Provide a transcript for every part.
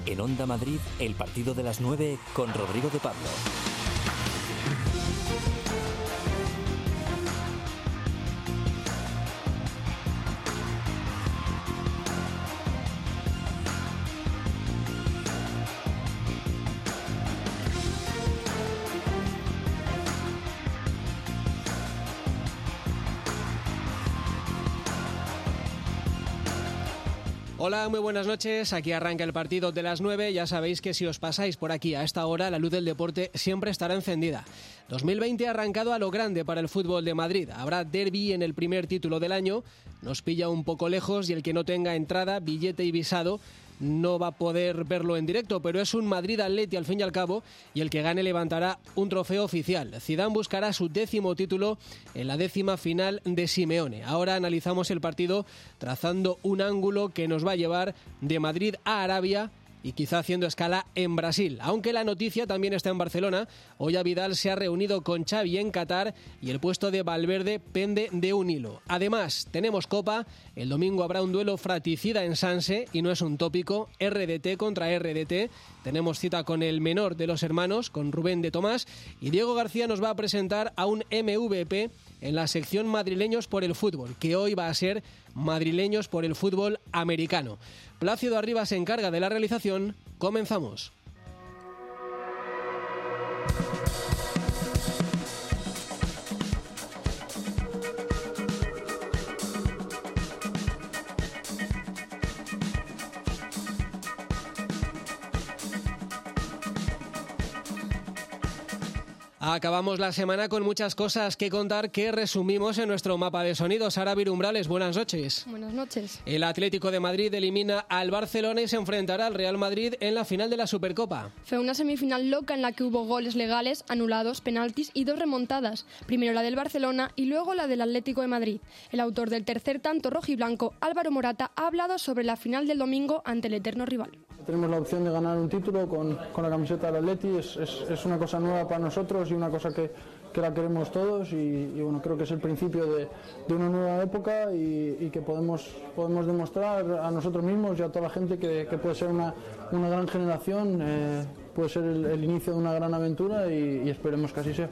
En Onda Madrid, el partido de las 9 con Rodrigo de Pablo. Hola, muy buenas noches. Aquí arranca el partido de las 9. Ya sabéis que si os pasáis por aquí a esta hora, la luz del deporte siempre estará encendida. 2020 ha arrancado a lo grande para el fútbol de Madrid. Habrá derbi en el primer título del año. Nos pilla un poco lejos y el que no tenga entrada, billete y visado no va a poder verlo en directo, pero es un Madrid-Atleti al fin y al cabo, y el que gane levantará un trofeo oficial. Zidane buscará su 10º título en la 10ª final de Simeone. Ahora analizamos el partido trazando un ángulo que nos va a llevar de Madrid a Arabia y quizá haciendo escala en Brasil. Aunque la noticia también está en Barcelona. Hoy Vidal se ha reunido con Xavi en Qatar y el puesto de Valverde pende de un hilo. Además, tenemos Copa. El domingo habrá un duelo fratricida en Sanse y no es un tópico. RDT contra RDT. Tenemos cita con el menor de los hermanos, con Rubén de Tomás. Y Diego García nos va a presentar a un MVP en la sección Madrileños por el Fútbol, que hoy va a ser Madrileños por el Fútbol Americano. Plácido Arribas se encarga de la realización. Comenzamos. Acabamos la semana con muchas cosas que contar que resumimos en nuestro mapa de sonido. Sara Virumbrales, buenas noches. Buenas noches. El Atlético de Madrid elimina al Barcelona y se enfrentará al Real Madrid en la final de la Supercopa. Fue una semifinal loca en la que hubo goles legales, anulados, penaltis y 2 remontadas. Primero la del Barcelona y luego la del Atlético de Madrid. El autor del tercer tanto rojiblanco, Álvaro Morata, ha hablado sobre la final del domingo ante el eterno rival. Tenemos la opción de ganar un título con la camiseta del Atleti. Es una cosa nueva para nosotros y una cosa que la queremos todos y bueno, creo que es el principio de una nueva época y que podemos demostrar a nosotros mismos y a toda la gente que puede ser una gran generación, puede ser el inicio de una gran aventura y esperemos que así sea.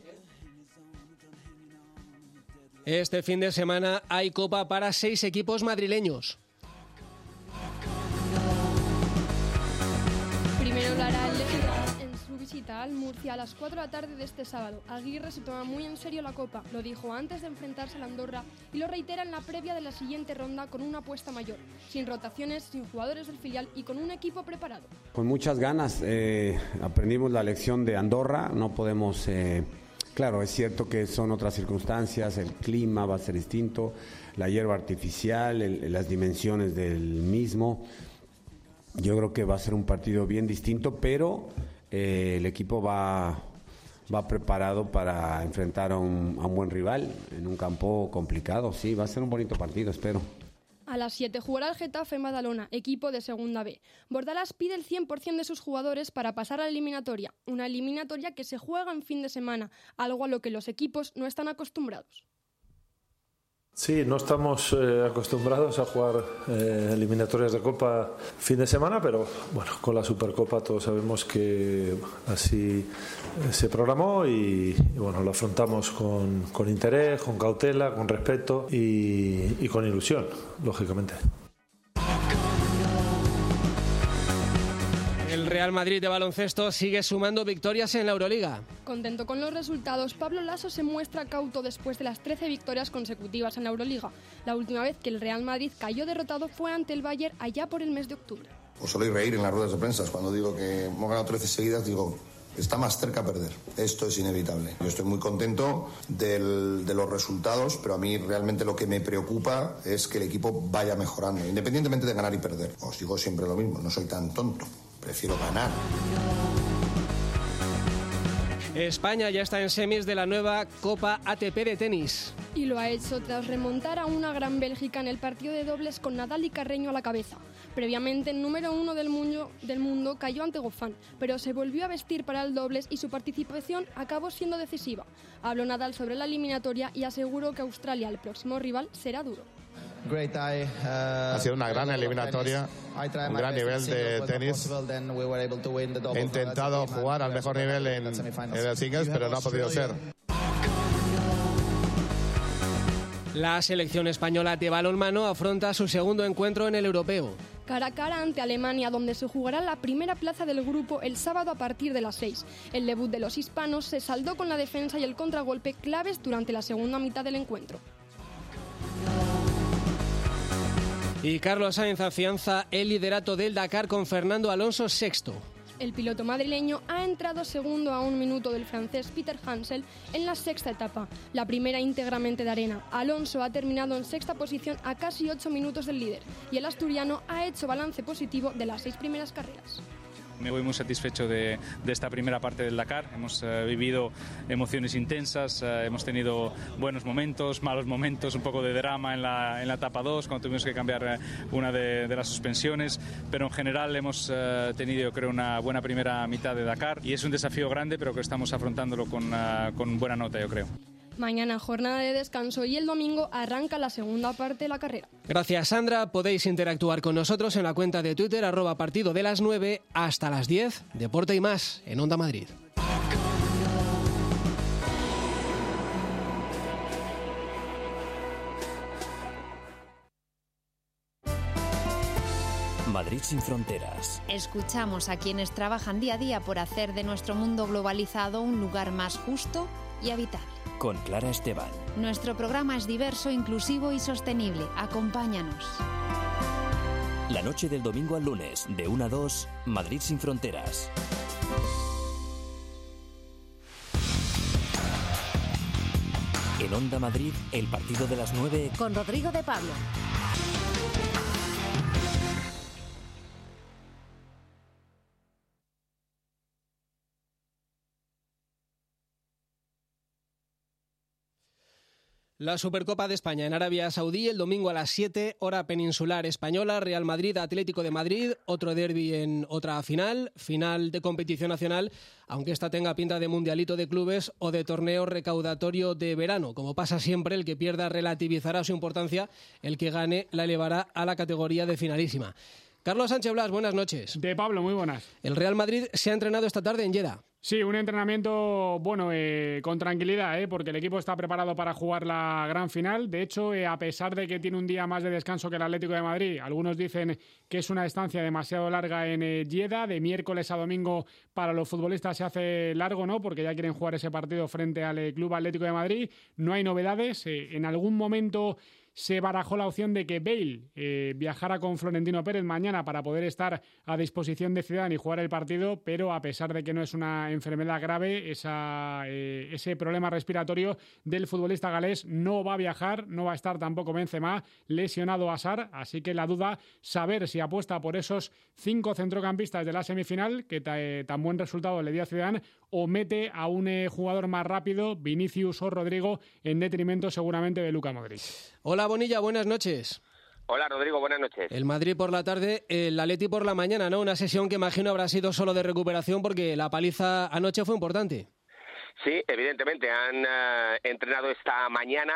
Este fin de semana hay Copa para 6 equipos madrileños. Primero lo hará el Levante en su visita al Murcia a las 4 de la tarde de este sábado. Aguirre se toma muy en serio la Copa, lo dijo antes de enfrentarse a la Andorra y lo reitera en la previa de la siguiente ronda con una apuesta mayor, sin rotaciones, sin jugadores del filial y con un equipo preparado. Con muchas ganas, aprendimos la lección de Andorra, no podemos... Claro, es cierto que son otras circunstancias, el clima va a ser distinto, la hierba artificial, las dimensiones del mismo. Yo creo que va a ser un partido bien distinto, pero el equipo va preparado para enfrentar a un buen rival en un campo complicado. Sí, va a ser un bonito partido, espero. A las 7 jugará el Getafe en Badalona, equipo de Segunda B. Bordalás pide el 100% de sus jugadores para pasar a la eliminatoria, una eliminatoria que se juega en fin de semana, algo a lo que los equipos no están acostumbrados. Sí, no estamos acostumbrados a jugar eliminatorias de Copa fin de semana, pero bueno, con la Supercopa todos sabemos que así se programó y bueno, lo afrontamos con interés, con cautela, con respeto y con ilusión, lógicamente. El Real Madrid de baloncesto sigue sumando victorias en la Euroliga. Contento con los resultados, Pablo Laso se muestra cauto después de las 13 victorias consecutivas en la Euroliga. La última vez que el Real Madrid cayó derrotado fue ante el Bayern allá por el mes de octubre. Os soléis reír en las ruedas de prensa cuando digo que hemos ganado 13 seguidas, digo... Está más cerca a perder. Esto es inevitable. Yo estoy muy contento de los resultados, pero a mí realmente lo que me preocupa es que el equipo vaya mejorando, independientemente de ganar y perder. Os digo siempre lo mismo, no soy tan tonto. Prefiero ganar. España ya está en semis de la nueva Copa ATP de tenis. Y lo ha hecho tras remontar a una gran Bélgica en el partido de dobles con Nadal y Carreño a la cabeza. Previamente, el número 1 del mundo cayó ante Goffin, pero se volvió a vestir para el dobles y su participación acabó siendo decisiva. Habló Nadal sobre la eliminatoria y aseguró que Australia, el próximo rival, será duro. Ha sido una gran eliminatoria, un gran nivel de tenis. He intentado jugar al mejor nivel en el singles, pero no ha podido ser. La selección española de balonmano afronta su segundo encuentro en el europeo. Cara a cara ante Alemania, donde se jugará la primera plaza del grupo el sábado a partir de las 6. El debut de los hispanos se saldó con la defensa y el contragolpe claves durante la segunda mitad del encuentro. Y Carlos Sainz afianza el liderato del Dakar con Fernando Alonso sexto. El piloto madrileño ha entrado segundo a 1 minuto del francés Peter Hansel en la sexta etapa, la primera íntegramente de arena. Alonso ha terminado en sexta posición a casi 8 minutos del líder y el asturiano ha hecho balance positivo de las 6 primeras carreras. Me voy muy satisfecho de esta primera parte del Dakar. Hemos vivido emociones intensas, hemos tenido buenos momentos, malos momentos, un poco de drama en la etapa 2, cuando tuvimos que cambiar una de las suspensiones, pero en general hemos tenido, yo creo, una buena primera mitad de Dakar y es un desafío grande, pero que estamos afrontándolo con buena nota, yo creo. Mañana jornada de descanso y el domingo arranca la segunda parte de la carrera. Gracias, Sandra. Podéis interactuar con nosotros en la cuenta de Twitter @partido de las 9 hasta las 10. Deporte y más en Onda Madrid. Madrid sin fronteras. Escuchamos a quienes trabajan día a día por hacer de nuestro mundo globalizado un lugar más justo y habitable. Con Clara Esteban. Nuestro programa es diverso, inclusivo y sostenible. Acompáñanos. La noche del domingo al lunes, de 1 a 2, Madrid sin fronteras. En Onda Madrid, el partido de las 9 con Rodrigo de Pablo. La Supercopa de España en Arabia Saudí el domingo a las 7, hora peninsular española, Real Madrid, Atlético de Madrid, otro derbi en otra final de competición nacional, aunque esta tenga pinta de mundialito de clubes o de torneo recaudatorio de verano. Como pasa siempre, el que pierda relativizará su importancia, el que gane la elevará a la categoría de finalísima. Carlos Sánchez Blas, buenas noches. De Pablo, muy buenas. El Real Madrid se ha entrenado esta tarde en Jeddah. Sí, un entrenamiento, con tranquilidad, porque el equipo está preparado para jugar la gran final. De hecho, a pesar de que tiene un día más de descanso que el Atlético de Madrid, algunos dicen que es una estancia demasiado larga en Jeddah. De miércoles a domingo para los futbolistas se hace largo, ¿no? Porque ya quieren jugar ese partido frente al Club Atlético de Madrid. No hay novedades. En algún momento se barajó la opción de que Bale viajara con Florentino Pérez mañana para poder estar a disposición de Zidane y jugar el partido, pero a pesar de que no es una enfermedad grave, ese problema respiratorio del futbolista galés no va a viajar, no va a estar tampoco Benzema, lesionado Hazard, así que la duda, saber si apuesta por esos 5 centrocampistas de la semifinal, que tan buen resultado le dio a Zidane, o mete a un jugador más rápido, Vinicius o Rodrigo, en detrimento seguramente de Luka Modric. Hola Bonilla, buenas noches. Hola Rodrigo, buenas noches. El Madrid por la tarde, el Atleti por la mañana, ¿no? Una sesión que imagino habrá sido solo de recuperación porque la paliza anoche fue importante. Sí, evidentemente, han entrenado esta mañana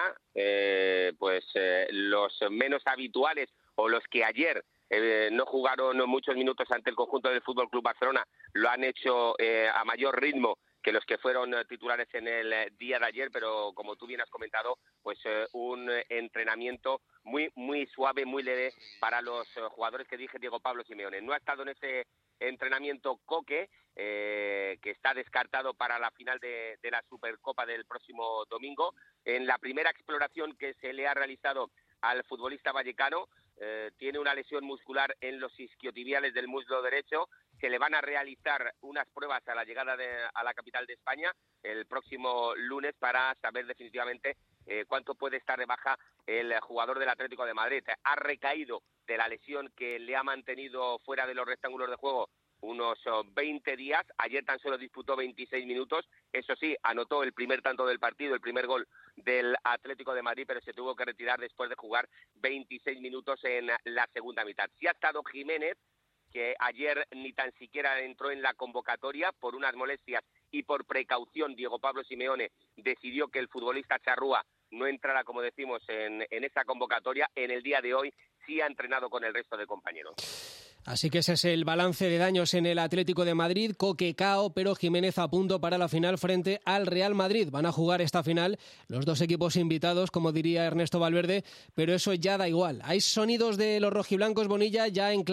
los menos habituales o los que ayer no jugaron muchos minutos ante el conjunto del Fútbol Club Barcelona, lo han hecho a mayor ritmo que los que fueron titulares en el día de ayer, pero como tú bien has comentado, un entrenamiento muy suave, muy leve para los jugadores que dije Diego Pablo Simeone. No ha estado en ese entrenamiento Coque, que está descartado para la final de la Supercopa del próximo domingo. En la primera exploración que se le ha realizado al futbolista vallecano, tiene una lesión muscular en los isquiotibiales del muslo derecho. Se le van a realizar unas pruebas a la llegada a la capital de España el próximo lunes para saber definitivamente cuánto puede estar de baja el jugador del Atlético de Madrid. Ha recaído de la lesión que le ha mantenido fuera de los rectángulos de juego unos 20 días. Ayer tan solo disputó 26 minutos. Eso sí, anotó el primer tanto del partido, el primer gol del Atlético de Madrid, pero se tuvo que retirar después de jugar 26 minutos en la segunda mitad. Sí ha estado Jiménez, que ayer ni tan siquiera entró en la convocatoria por unas molestias y por precaución. Diego Pablo Simeone decidió que el futbolista charrúa no entrara, como decimos, en esa convocatoria, en el día de hoy sí ha entrenado con el resto de compañeros. Así que ese es el balance de daños en el Atlético de Madrid. Coque cao, pero Jiménez a punto para la final frente al Real Madrid. Van a jugar esta final los dos equipos invitados, como diría Ernesto Valverde, pero eso ya da igual. Hay sonidos de los rojiblancos, Bonilla, ya en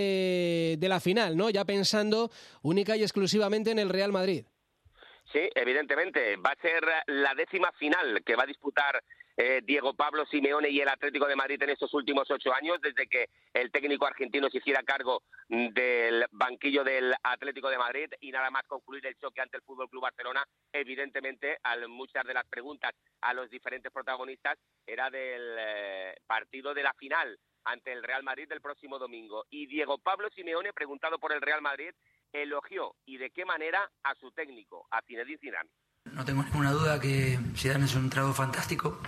clave de la final, ¿no? Ya pensando única y exclusivamente en el Real Madrid. Sí, evidentemente. Va a ser la 10ª final que va a disputar Diego Pablo Simeone y el Atlético de Madrid en estos últimos 8 años, desde que el técnico argentino se hiciera cargo del banquillo del Atlético de Madrid, y nada más concluir el choque ante el Fútbol Club Barcelona, evidentemente, muchas de las preguntas a los diferentes protagonistas era del partido de la final ante el Real Madrid del próximo domingo. Y Diego Pablo Simeone, preguntado por el Real Madrid, elogió, y de qué manera, a su técnico, a Zinedine Zidane. No tengo ninguna duda que Zidane es un entrenador fantástico,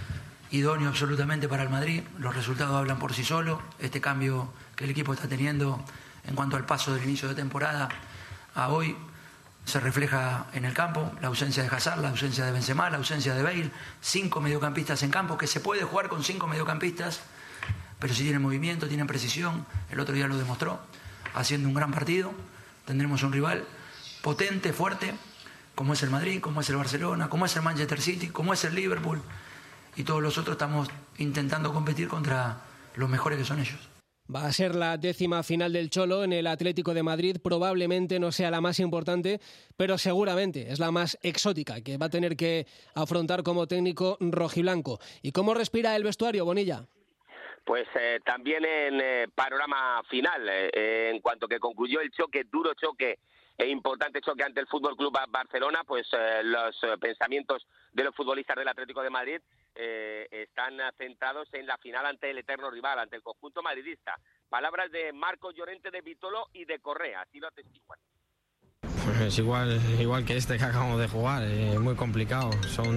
idóneo absolutamente para el Madrid. Los resultados hablan por sí solos. Este cambio que el equipo está teniendo en cuanto al paso del inicio de temporada a hoy se refleja en el campo. La ausencia de Hazard, la ausencia de Benzema, la ausencia de Bale, 5 mediocampistas en campo, que se puede jugar con 5 mediocampistas, pero si tienen movimiento, tienen precisión. El otro día lo demostró, haciendo un gran partido. Tendremos un rival potente, fuerte, como es el Madrid, como es el Barcelona, como es el Manchester City, como es el Liverpool, y todos los otros estamos intentando competir contra los mejores que son ellos. Va a ser la 10ª final del Cholo en el Atlético de Madrid. Probablemente no sea la más importante, pero seguramente es la más exótica que va a tener que afrontar como técnico rojiblanco. ¿Y cómo respira el vestuario, Bonilla? Pues también en panorama final, en cuanto que concluyó el choque, duro choque e importante choque ante el Fútbol Club Barcelona, pues los pensamientos de los futbolistas del Atlético de Madrid están centrados en la final ante el eterno rival, ante el conjunto madridista. Palabras de Marcos Llorente, de Vitolo y de Correa, así lo atestiguan. Pues igual que este que acabamos de jugar, muy complicado.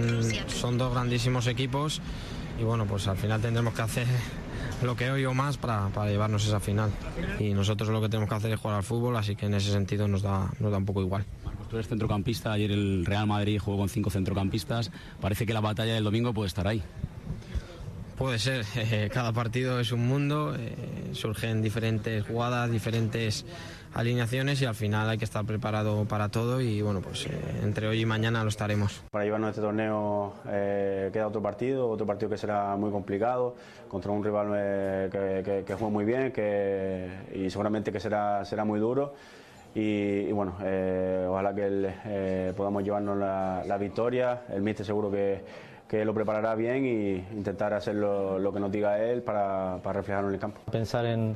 Son dos grandísimos equipos y bueno, pues al final tendremos que hacer lo que hoy o más para llevarnos esa final. Y nosotros lo que tenemos que hacer es jugar al fútbol, así que en ese sentido nos da un poco igual. Marcos, tú eres centrocampista, ayer el Real Madrid jugó con 5 centrocampistas, parece que la batalla del domingo puede estar ahí. Puede ser, cada partido es un mundo, surgen diferentes jugadas, diferentes alineaciones y al final hay que estar preparado para todo y bueno, pues entre hoy y mañana lo estaremos. Para llevarnos este torneo queda otro partido que será muy complicado, contra un rival que juega muy bien y seguramente que será muy duro. Y bueno, ojalá que podamos llevarnos la victoria. El míster seguro que lo preparará bien y intentar hacer lo que nos diga él para reflejarlo en el campo. Pensar en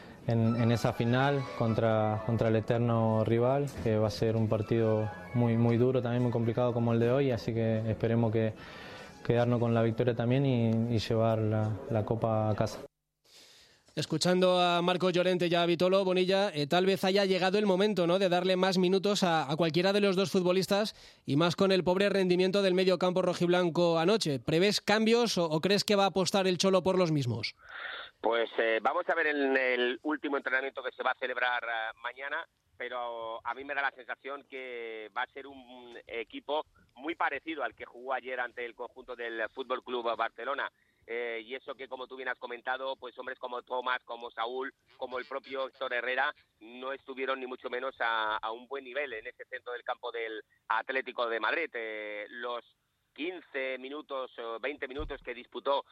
esa final contra el eterno rival, que va a ser un partido muy duro, también muy complicado como el de hoy, así que esperemos que quedarnos con la victoria también y llevar la copa a casa. Escuchando a Marcos Llorente y a Vitolo, Bonilla, tal vez haya llegado el momento, ¿no?, de darle más minutos a cualquiera de los dos futbolistas y más con el pobre rendimiento del medio campo rojiblanco anoche. ¿Prevés cambios o crees que va a apostar el Cholo por los mismos? Pues vamos a ver en el último entrenamiento que se va a celebrar mañana, pero a mí me da la sensación que va a ser un equipo muy parecido al que jugó ayer ante el conjunto del Fútbol Club Barcelona. Y eso que, como tú bien has comentado, pues hombres como Tomás, como Saúl, como el propio Héctor Herrera no estuvieron ni mucho menos a un buen nivel en ese centro del campo del Atlético de Madrid. Los 15 minutos o 20 minutos que disputó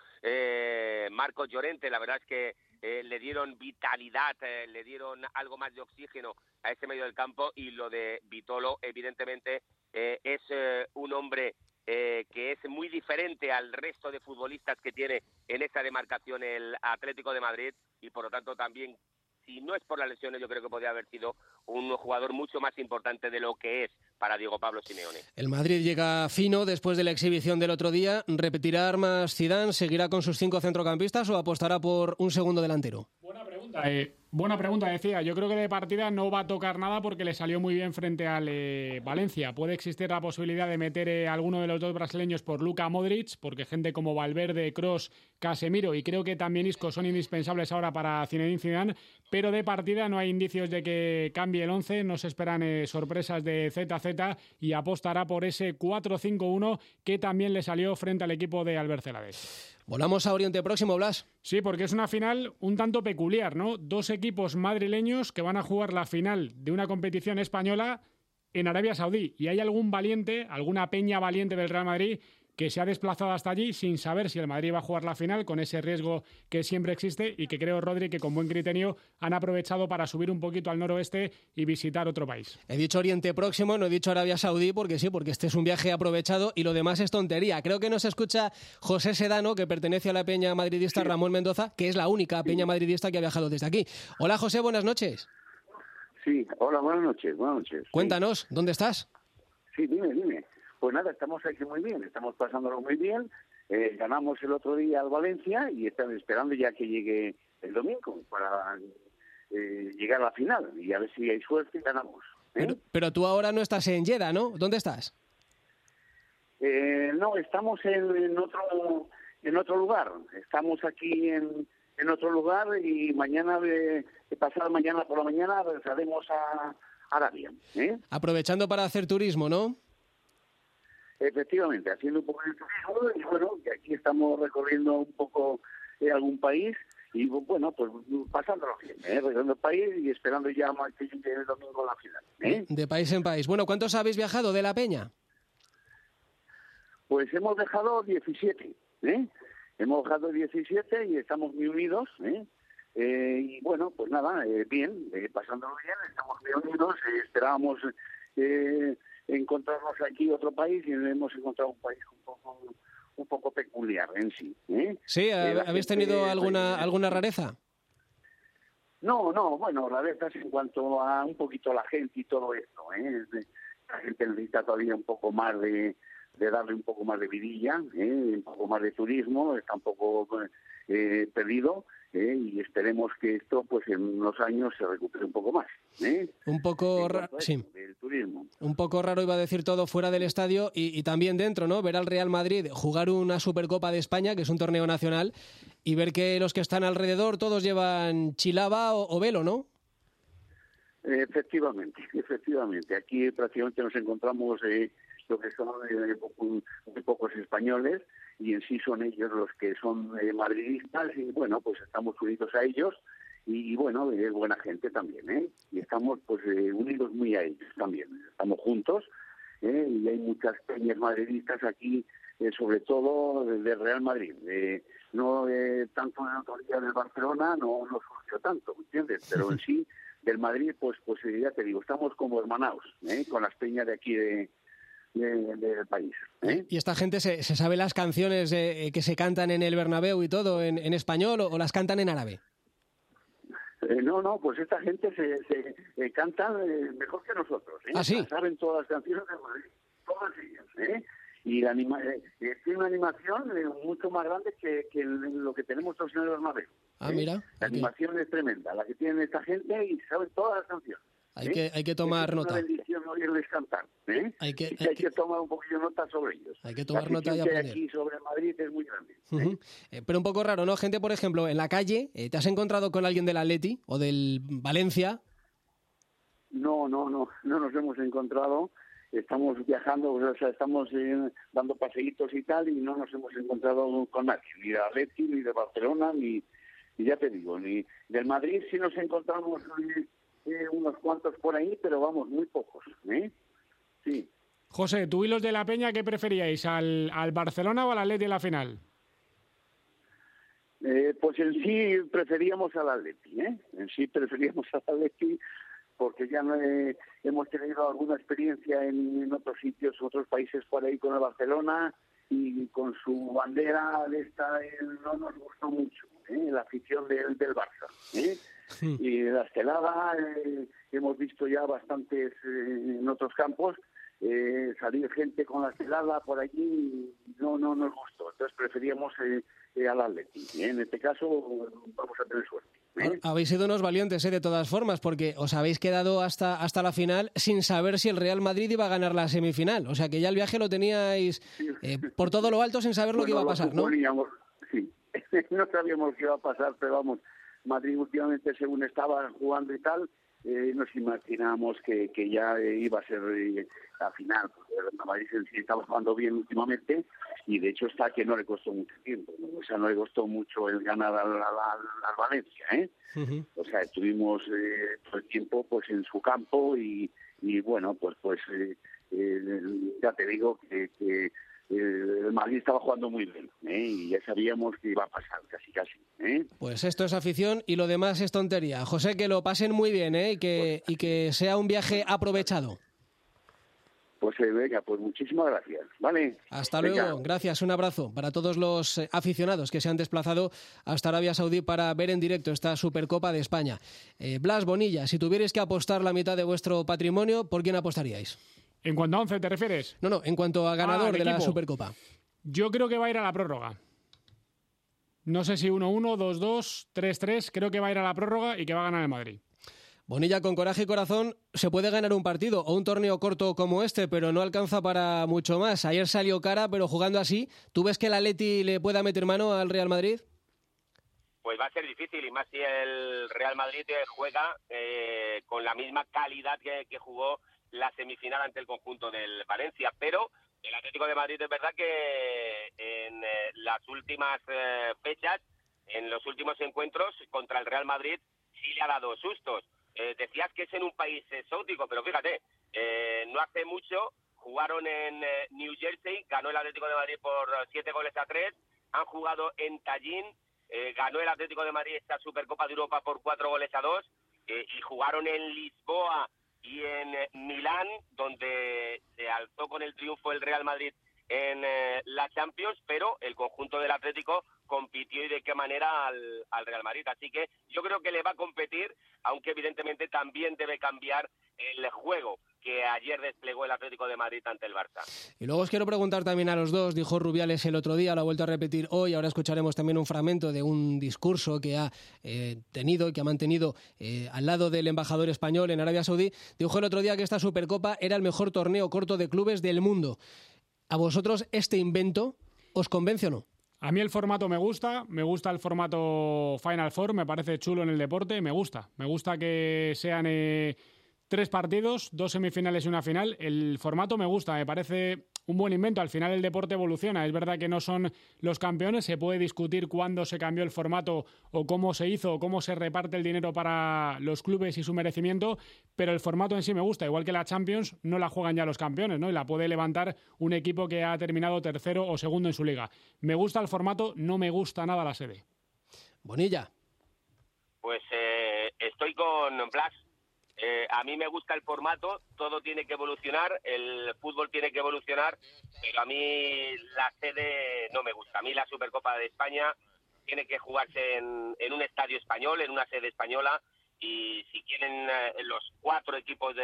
Marcos Llorente, la verdad es que le dieron vitalidad, le dieron algo más de oxígeno a ese medio del campo, y lo de Vitolo evidentemente es un hombre que es muy diferente al resto de futbolistas que tiene en esa demarcación el Atlético de Madrid, y por lo tanto también, si no es por las lesiones, yo creo que podría haber sido un jugador mucho más importante de lo que es para Diego Pablo Simeone. El Madrid llega fino después de la exhibición del otro día. ¿Repetirá armas Zidane? ¿Seguirá con sus 5 centrocampistas o apostará por un segundo delantero? Buena pregunta. Buena pregunta, decía. Yo creo que de partida no va a tocar nada porque le salió muy bien frente al Valencia. Puede existir la posibilidad de meter a alguno de los dos brasileños por Luka Modric, porque gente como Valverde, Kroos, Casemiro y creo que también Isco son indispensables ahora para Zinedine Zidane, pero de partida no hay indicios de que cambie el 11, no se esperan sorpresas de ZZ y apostará por ese 4-5-1 que también le salió frente al equipo de Albert Celades. Volamos a Oriente Próximo, Blas. Sí, porque es una final un tanto peculiar, ¿no? Dos equipos madrileños que van a jugar la final de una competición española en Arabia Saudí. Y hay algún valiente, alguna peña valiente del Real Madrid que se ha desplazado hasta allí sin saber si el Madrid va a jugar la final, con ese riesgo que siempre existe y que creo, Rodri, que con buen criterio han aprovechado para subir un poquito al noroeste y visitar otro país. He dicho Oriente Próximo, no he dicho Arabia Saudí, porque sí, porque este es un viaje aprovechado y lo demás es tontería. Creo que nos escucha José Sedano, que pertenece a la peña madridista Ramón Mendoza, que es la única peña madridista que ha viajado desde aquí. Hola, José, buenas noches. Sí, hola, buenas noches. Cuéntanos, ¿dónde estás? Sí, dime. Pues nada, estamos aquí muy bien, estamos pasándolo muy bien. Ganamos el otro día al Valencia y están esperando ya que llegue el domingo para llegar a la final y a ver si hay suerte y ganamos. Pero tú ahora no estás en Jeddah, ¿no? ¿Dónde estás? No, estamos en otro lugar. Estamos aquí en otro lugar y pasado mañana por la mañana regresaremos a Arabia. Aprovechando para hacer turismo, ¿no? Efectivamente, haciendo un poco de turismo y bueno, que aquí estamos recorriendo un poco algún país y bueno, pues pasándolo bien, recorriendo el país y esperando ya que llegue el domingo la final. De país en país. Bueno, ¿cuántos habéis viajado de la peña? Pues hemos dejado 17, Hemos dejado 17 y estamos muy unidos, y bueno, pues nada, bien, pasándolo bien, estamos muy unidos, esperábamos encontrarnos aquí otro país y hemos encontrado un país un poco peculiar en sí. ¿Sí? ¿Habéis tenido alguna rareza? No, bueno, rarezas en cuanto a un poquito la gente y todo esto. La gente necesita todavía un poco más de darle un poco más de vidilla, un poco más de turismo, está un poco perdido. Y esperemos que esto pues en unos años se recupere un poco más. Un poco raro, sí. El turismo. Un poco raro iba a decir todo fuera del estadio y también dentro, ¿no? Ver al Real Madrid jugar una Supercopa de España, que es un torneo nacional, y ver que los que están alrededor todos llevan chilaba o velo, ¿no? Efectivamente. Aquí prácticamente nos encontramos lo que son muy pocos españoles y en sí son ellos los que son madridistas y bueno, pues estamos unidos a ellos y bueno, es buena gente también, y estamos pues unidos muy a ellos también, estamos juntos y hay muchas peñas madridistas aquí, sobre todo del Real Madrid, no tanto en la autoridad del Barcelona, no surgió tanto, ¿me entiendes? Pero en sí, del Madrid, pues ya te digo, estamos como hermanados, con las peñas de aquí del país. ¿Y esta gente se sabe las canciones que se cantan en el Bernabéu y todo en español o las cantan en árabe? No, pues esta gente se canta mejor que nosotros. ¿Ah, sí? Saben todas las canciones de Madrid, todas ellas. Y tiene una animación mucho más grande que lo que tenemos nosotros en el Bernabéu. Mira. La animación es tremenda, la que tienen esta gente y saben todas las canciones. Hay que tomar nota. Es una bendición oírles cantar. Hay que tomar un poquillo nota sobre ellos. Hay que tomar nota y aprender. La aprender. aquí sobre Madrid es muy grande. Pero un poco raro, ¿no? Gente, por ejemplo, en la calle, ¿te has encontrado con alguien del Atleti o del Valencia? No nos hemos encontrado. Estamos viajando, o sea, estamos dando paseitos y tal, y no nos hemos encontrado con nadie, ni de Atleti, ni de Barcelona, ni ya te digo, ni del Madrid sí nos encontramos unos cuantos por ahí, pero vamos, muy pocos. Sí. José, tú y los de la Peña, ¿qué preferíais? ¿Al Barcelona o al Atleti en la final? Pues en sí preferíamos al Atleti, En sí preferíamos al Atleti porque ya hemos tenido alguna experiencia en otros sitios, otros países por ahí con el Barcelona y con su bandera de esta no nos gustó mucho, la afición del Barça. Y la estelada hemos visto ya bastantes en otros campos salir gente con la estelada por allí y no nos gustó. Entonces preferíamos al Atleti. En este caso vamos a tener suerte. Habéis sido unos valientes, de todas formas, porque os habéis quedado hasta la final sin saber si el Real Madrid iba a ganar la semifinal. O sea que ya el viaje lo teníais por todo lo alto sin saber lo que iba a pasar, ¿no? Sí, no sabíamos qué iba a pasar, pero vamos, Madrid últimamente, según estaba jugando y tal, nos imaginábamos que ya iba a ser la final, porque el Madrid sí estaba jugando bien últimamente, y de hecho está que no le costó mucho tiempo, ¿no? O sea, no le costó mucho el ganar al Valencia, Uh-huh. O sea, estuvimos todo el tiempo pues en su campo y bueno, pues ya te digo que el Madrid estaba jugando muy bien, y ya sabíamos que iba a pasar, casi. Pues esto es afición y lo demás es tontería. José, que lo pasen muy bien, y que sea un viaje aprovechado. Pues venga, pues muchísimas gracias, ¿vale? Hasta luego, gracias, un abrazo para todos los aficionados que se han desplazado hasta Arabia Saudí para ver en directo esta Supercopa de España. Blas, Bonilla, si tuvierais que apostar la mitad de vuestro patrimonio, ¿por quién apostaríais? ¿En cuanto a 11 te refieres? No, en cuanto a ganador de la Supercopa. Yo creo que va a ir a la prórroga. No sé si 1-1, 2-2, 3-3, creo que va a ir a la prórroga y que va a ganar el Madrid. Bonilla, con coraje y corazón, se puede ganar un partido o un torneo corto como este, pero no alcanza para mucho más. Ayer salió cara, pero jugando así, ¿tú ves que el Atleti le pueda meter mano al Real Madrid? Pues va a ser difícil, y más si el Real Madrid juega con la misma calidad que jugó la semifinal ante el conjunto del Valencia. Pero el Atlético de Madrid es verdad que en las últimas fechas, en los últimos encuentros contra el Real Madrid, sí le ha dado sustos. Decías que es en un país exótico, pero fíjate, no hace mucho jugaron en New Jersey, ganó el Atlético de Madrid por 7-3, han jugado en Tallin, ganó el Atlético de Madrid esta Supercopa de Europa por 4-2, y jugaron en Lisboa y en Milán, donde se alzó con el triunfo el Real Madrid en la Champions, pero el conjunto del Atlético compitió, y de qué manera, al Real Madrid. Así que yo creo que le va a competir, aunque evidentemente también debe cambiar el juego que ayer desplegó el Atlético de Madrid ante el Barça. Y luego os quiero preguntar también a los dos, dijo Rubiales el otro día, lo ha vuelto a repetir hoy, ahora escucharemos también un fragmento de un discurso que ha tenido y que ha mantenido al lado del embajador español en Arabia Saudí. Dijo el otro día que esta Supercopa era el mejor torneo corto de clubes del mundo. ¿A vosotros este invento os convence o no? A mí el formato me gusta el formato Final Four, me parece chulo en el deporte, me gusta que sean 3 partidos, 2 semifinales y una final. El formato me gusta, me parece un buen invento. Al final el deporte evoluciona, es verdad que no son los campeones, se puede discutir cuándo se cambió el formato o cómo se hizo o cómo se reparte el dinero para los clubes y su merecimiento, pero el formato en sí me gusta, igual que la Champions no la juegan ya los campeones, ¿no? Y la puede levantar un equipo que ha terminado tercero o segundo en su liga. Me gusta el formato, no me gusta nada la sede. Bonilla. Pues estoy con Blas. A mí me gusta el formato, todo tiene que evolucionar, el fútbol tiene que evolucionar, pero a mí la sede no me gusta. A mí la Supercopa de España tiene que jugarse en un estadio español, en una sede española, y si quieren los 4 equipos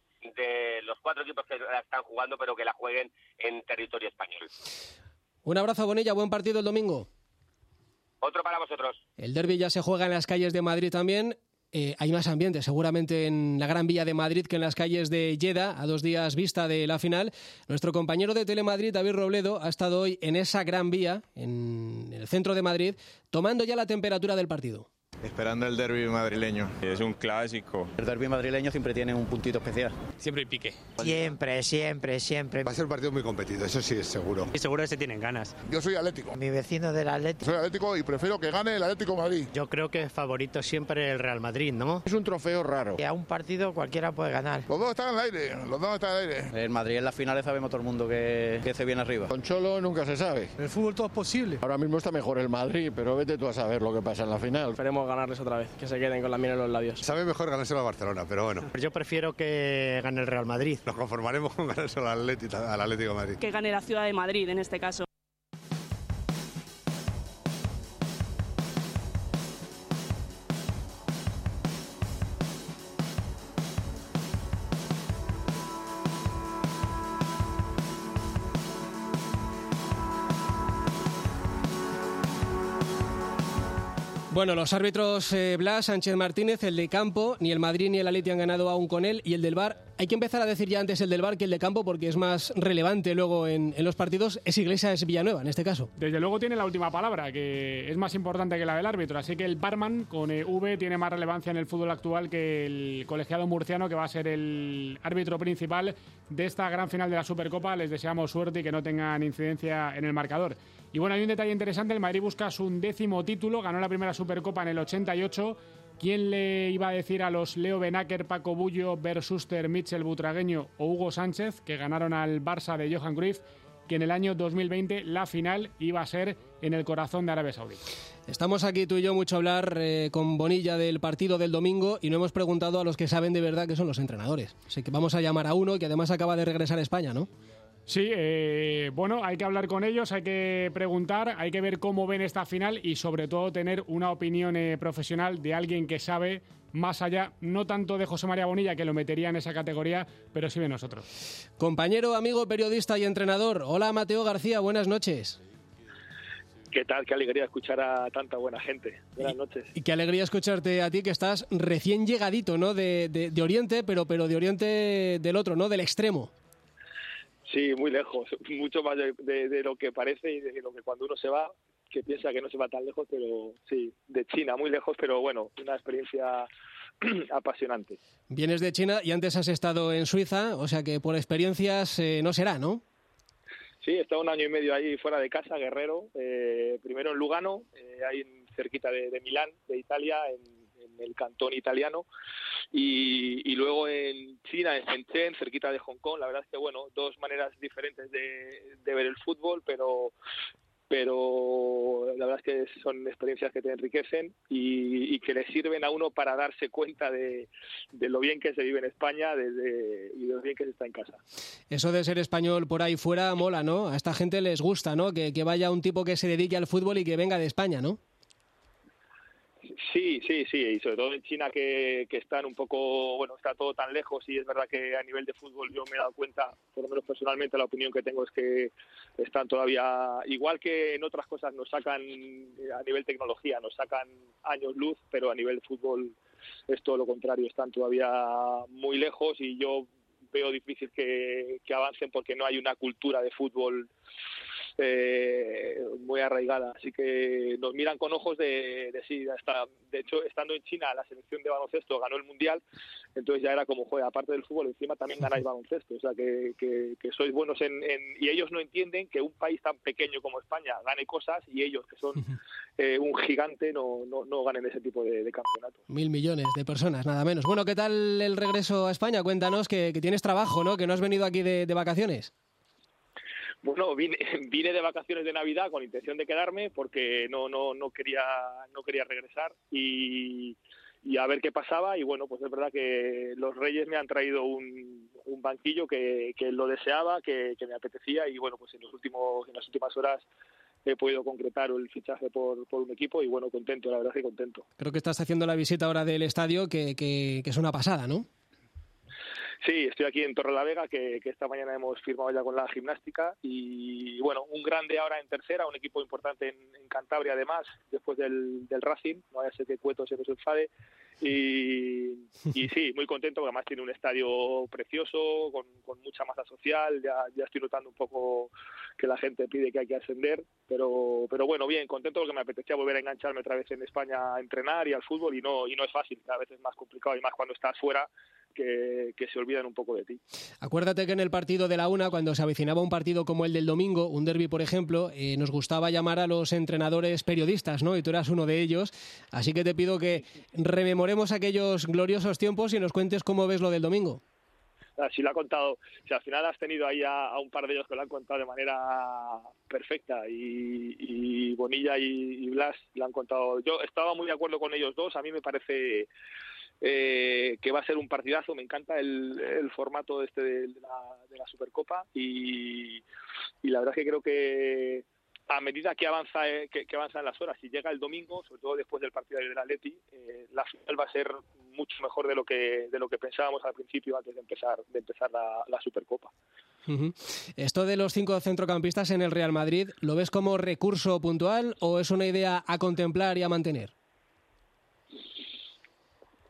los 4 equipos que la están jugando, pero que la jueguen en territorio español. Un abrazo, Bonilla, buen partido el domingo. Otro para vosotros. El derbi ya se juega en las calles de Madrid también. Hay más ambiente seguramente en la Gran Vía de Madrid que en las calles de Lleida, a 2 días vista de la final. Nuestro compañero de Telemadrid, David Robledo, ha estado hoy en esa Gran Vía, en el centro de Madrid, tomando ya la temperatura del partido. Esperando el derbi madrileño. Es un clásico. El derbi madrileño siempre tiene un puntito especial. Siempre hay pique. Siempre. Va a ser un partido muy competido, eso sí es seguro. Y seguro que se tienen ganas. Yo soy Atlético. Mi vecino del Atlético. Soy Atlético y prefiero que gane el Atlético Madrid. Yo creo que es favorito siempre el Real Madrid, ¿no? Es un trofeo raro. Y a un partido cualquiera puede ganar. Los dos están al aire. El Madrid en las finales sabemos todo el mundo que se viene arriba. Con Cholo nunca se sabe. En el fútbol todo es posible. Ahora mismo está mejor el Madrid, pero vete tú a saber lo que pasa en la final. Esperemos ganarles otra vez, que se queden con la miel en los labios. Sabe mejor ganárselo a Barcelona, pero bueno. Yo prefiero que gane el Real Madrid. Nos conformaremos con ganárselo al Atlético de Madrid. Que gane la Ciudad de Madrid en este caso. Bueno, los árbitros Blas, Sánchez Martínez, el de campo, ni el Madrid ni el Atleti han ganado aún con él, y el del VAR, hay que empezar a decir ya antes el del VAR que el de campo porque es más relevante luego en los partidos, es Iglesias Villanueva en este caso. Desde luego tiene la última palabra, que es más importante que la del árbitro, así que el barman con V tiene más relevancia en el fútbol actual que el colegiado murciano, que va a ser el árbitro principal de esta gran final de la Supercopa. Les deseamos suerte y que no tengan incidencia en el marcador. Y bueno, hay un detalle interesante, el Madrid busca su 10º título, ganó la primera Supercopa en el 88. ¿Quién le iba a decir a los Leo Benaker, Paco Bullo, Bert Schuster, Mitchell Butragueño o Hugo Sánchez, que ganaron al Barça de Johan Cruyff, que en el año 2020 la final iba a ser en el corazón de Arabia Saudí? Estamos aquí tú y yo mucho a hablar con Bonilla del partido del domingo y no hemos preguntado a los que saben de verdad que son los entrenadores. Así que vamos a llamar a uno que además acaba de regresar a España, ¿no? Sí, bueno, hay que hablar con ellos, hay que preguntar, hay que ver cómo ven esta final y sobre todo tener una opinión profesional de alguien que sabe más allá, no tanto de José María Bonilla, que lo metería en esa categoría, pero sí de nosotros. Compañero, amigo, periodista y entrenador. Hola, Mateo García, buenas noches. ¿Qué tal? Qué alegría escuchar a tanta buena gente. Buenas noches. Y qué alegría escucharte a ti, que estás recién llegadito, ¿no? De Oriente, pero de Oriente del otro, ¿no? Del extremo. Sí, muy lejos, mucho más de lo que parece y de lo que cuando uno se va, que piensa que no se va tan lejos, pero sí, de China, muy lejos, pero bueno, una experiencia apasionante. Vienes de China y antes has estado en Suiza, o sea que por experiencias no será, ¿no? Sí, he estado 1 año y medio ahí fuera de casa, Guerrero, primero en Lugano, ahí cerquita de Milán, de Italia, en el cantón italiano, y luego en China, en Shenzhen, cerquita de Hong Kong. La verdad es que, bueno, 2 maneras diferentes de ver el fútbol, pero la verdad es que son experiencias que te enriquecen y que le sirven a uno para darse cuenta de lo bien que se vive en España y de lo bien que se está en casa. Eso de ser español por ahí fuera mola, ¿no? A esta gente les gusta, ¿no? Que vaya un tipo que se dedique al fútbol y que venga de España, ¿no? Sí, y sobre todo en China que están un poco, bueno, está todo tan lejos y es verdad que a nivel de fútbol yo me he dado cuenta, por lo menos personalmente la opinión que tengo es que están todavía, igual que en otras cosas nos sacan a nivel tecnología, nos sacan años luz, pero a nivel fútbol es todo lo contrario, están todavía muy lejos y yo veo difícil que avancen porque no hay una cultura de fútbol muy arraigada, así que nos miran con ojos de sí, hasta, de hecho estando en China la selección de baloncesto ganó el mundial, entonces ya era como, joder, aparte del fútbol encima también ganáis baloncesto, o sea que sois buenos y ellos no entienden que un país tan pequeño como España gane cosas y ellos que son un gigante no ganen ese tipo de campeonato. 1.000 millones de personas, nada menos. Bueno, ¿qué tal el regreso a España? Cuéntanos que tienes trabajo, ¿no? Que no has venido aquí de vacaciones. Bueno, vine de vacaciones de Navidad con intención de quedarme porque no quería regresar y a ver qué pasaba y bueno, pues es verdad que los Reyes me han traído un banquillo que lo deseaba, que me apetecía y bueno, pues en las últimas horas he podido concretar el fichaje por un equipo y bueno, contento, la verdad que contento. Creo que estás haciendo la visita ahora del estadio que es una pasada, ¿no? Sí, estoy aquí en Torrelavega, que esta mañana hemos firmado ya con la Gimnástica y bueno, un grande ahora en tercera, un equipo importante en Cantabria además, después del Racing, no vaya a ser que Cueto se nos enfade y sí, muy contento porque además tiene un estadio precioso, con mucha masa social, ya estoy notando un poco que la gente pide que hay que ascender, pero bueno, bien, contento porque me apetecía volver a engancharme otra vez en España a entrenar y al fútbol y no es fácil, cada vez es más complicado y más cuando estás fuera que se olvidan un poco de ti. Acuérdate que en el partido de la una, cuando se avecinaba un partido como el del domingo, un derbi por ejemplo, nos gustaba llamar a los entrenadores periodistas, ¿no? Y tú eras uno de ellos, así que te pido que rememoremos aquellos gloriosos tiempos y nos cuentes cómo ves lo del domingo. Si lo ha contado, si al final has tenido ahí a un par de ellos que lo han contado de manera perfecta y Bonilla y Blas lo han contado. Yo estaba muy de acuerdo con ellos dos, a mí me parece que va a ser un partidazo, me encanta el formato de la Supercopa y la verdad es que creo que a medida que avanzan las horas y llega el domingo, sobre todo después del partido del Atleti, la final va a ser mucho mejor de lo que pensábamos al principio antes de empezar la Supercopa. Uh-huh. Esto de los 5 centrocampistas en el Real Madrid, ¿lo ves como recurso puntual o es una idea a contemplar y a mantener?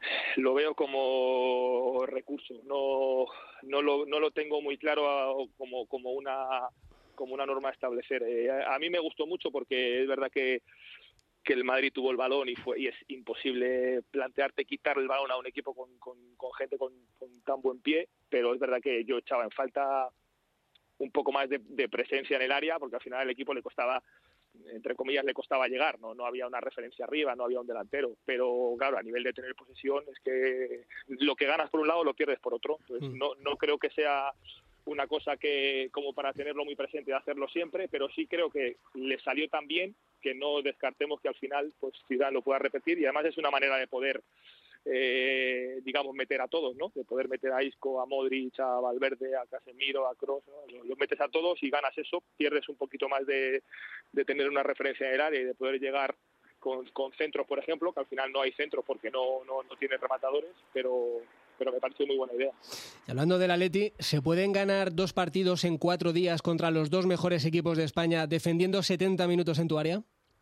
lo veo como recurso, no lo tengo muy claro como una norma a establecer. A mí me gustó mucho porque es verdad que el Madrid tuvo el balón y es imposible plantearte quitar el balón a un equipo con gente con tan buen pie, pero es verdad que yo echaba en falta un poco más de presencia en el área, porque al final al equipo le costaba, entre comillas, le costaba llegar, no había una referencia arriba, no había un delantero, pero claro, a nivel de tener posesión es que lo que ganas por un lado lo pierdes por otro. Entonces, no creo que sea una cosa que como para tenerlo muy presente y hacerlo siempre, pero sí creo que le salió tan bien que no descartemos que al final pues Zidane lo pueda repetir, y además es una manera de poder digamos meter a todos, ¿no? De poder meter a Isco, a Modric, a Valverde, a Casemiro, a Kroos, ¿no? Los metes a todos y ganas eso, pierdes un poquito más de tener una referencia en el área y de poder llegar con centros, por ejemplo, que al final no hay centros porque no tiene rematadores, pero me pareció muy buena idea. Y hablando del Atleti, ¿se pueden ganar 2 partidos en 4 días contra los 2 mejores equipos de España defendiendo 70 minutos en tu área?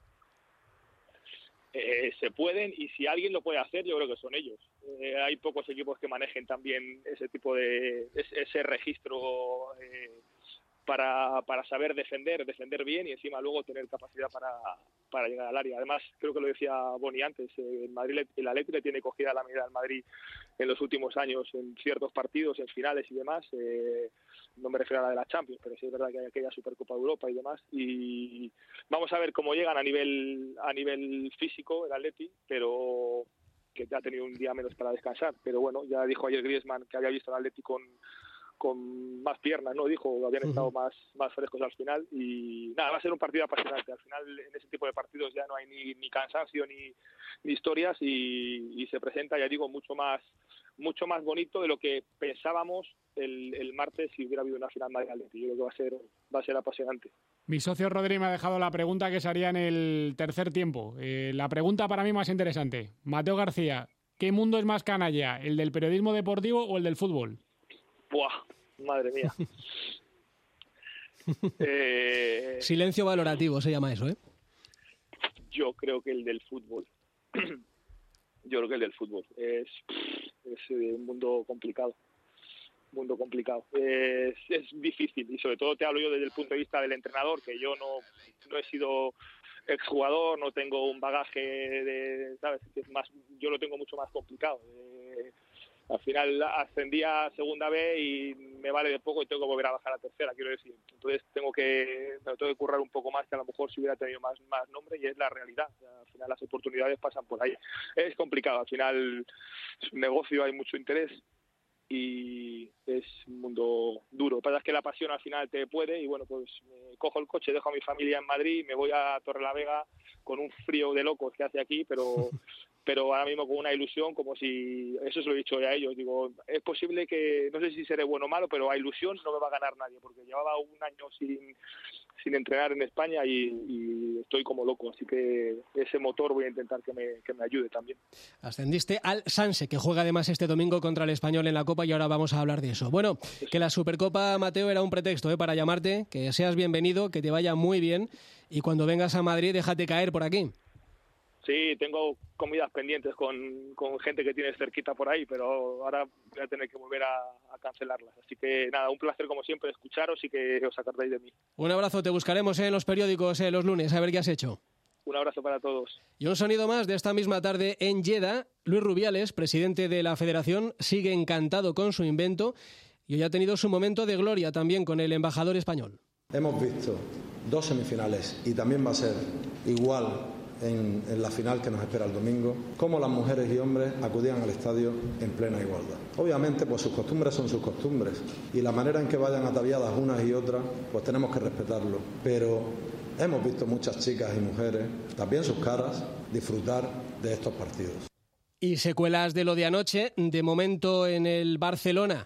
Se pueden, y si alguien lo puede hacer, yo creo que son ellos. Hay pocos equipos que manejen también ese tipo de ese registro para saber defender bien y encima luego tener capacidad para llegar al área. Además, creo que lo decía Boni antes, el Atleti le tiene cogida la medida al Madrid en los últimos años en ciertos partidos, en finales y demás. No me refiero a la de la Champions, pero sí es verdad que hay aquella Supercopa de Europa y demás. Y vamos a ver cómo llegan a nivel físico el Atleti, pero que ya ha tenido un día menos para descansar. Pero bueno, ya dijo ayer Griezmann que había visto al Atleti con más piernas, ¿no? Dijo, habían estado más frescos al final, y nada, va a ser un partido apasionante. Al final, en ese tipo de partidos ya no hay ni cansancio ni historias, y se presenta, ya digo, mucho más bonito de lo que pensábamos el martes si hubiera habido una final Madrid-Atleti. Yo creo que va a ser apasionante. Mi socio Rodri me ha dejado la pregunta que se haría en el tercer tiempo. La pregunta para mí más interesante. Mateo García, ¿qué mundo es más canalla? ¿El del periodismo deportivo o el del fútbol? ¡Buah! Madre mía. Silencio valorativo se llama eso, ¿eh? Yo creo que el del fútbol. Es un mundo complicado. Es difícil, y sobre todo te hablo yo desde el punto de vista del entrenador, que yo no he sido exjugador, no tengo un bagaje ¿sabes? Yo lo tengo mucho más complicado. Al final ascendí a segunda B y me vale de poco y tengo que volver a bajar a tercera, quiero decir. Entonces me tengo que currar un poco más, que a lo mejor si hubiera tenido más nombre, y es la realidad. O sea, al final las oportunidades pasan por ahí. Es complicado, al final es un negocio, hay mucho interés y es un mundo duro. Lo que pasa es que la pasión al final te puede, y bueno, pues cojo el coche, dejo a mi familia en Madrid, me voy a Torrelavega con un frío de locos que hace aquí, pero ahora mismo con una ilusión, como si, eso se lo he dicho a ellos, digo, es posible que, no sé si seré bueno o malo, pero a ilusión no me va a ganar nadie, porque llevaba un año sin entrenar en España y estoy como loco, así que ese motor voy a intentar que me ayude también. Ascendiste al Sanse, que juega además este domingo contra el Español en la Copa, y ahora vamos a hablar de eso. Bueno, que la Supercopa, Mateo, era un pretexto para llamarte, que seas bienvenido, que te vaya muy bien, y cuando vengas a Madrid déjate caer por aquí. Sí, tengo comidas pendientes con gente que tienes cerquita por ahí, pero ahora voy a tener que volver a cancelarlas. Así que nada, un placer como siempre escucharos y que os acordáis de mí. Un abrazo, te buscaremos en los periódicos los lunes a ver qué has hecho. Un abrazo para todos. Y un sonido más de esta misma tarde en Jeddah. Luis Rubiales, presidente de la Federación, sigue encantado con su invento y hoy ha tenido su momento de gloria también con el embajador español. Hemos visto 2 semifinales y también va a ser igual en la final que nos espera el domingo, cómo las mujeres y hombres acudían al estadio en plena igualdad. Obviamente, pues sus costumbres son sus costumbres y la manera en que vayan ataviadas unas y otras, pues tenemos que respetarlo. Pero hemos visto muchas chicas y mujeres, también sus caras, disfrutar de estos partidos. Y secuelas de lo de anoche, de momento en el Barcelona.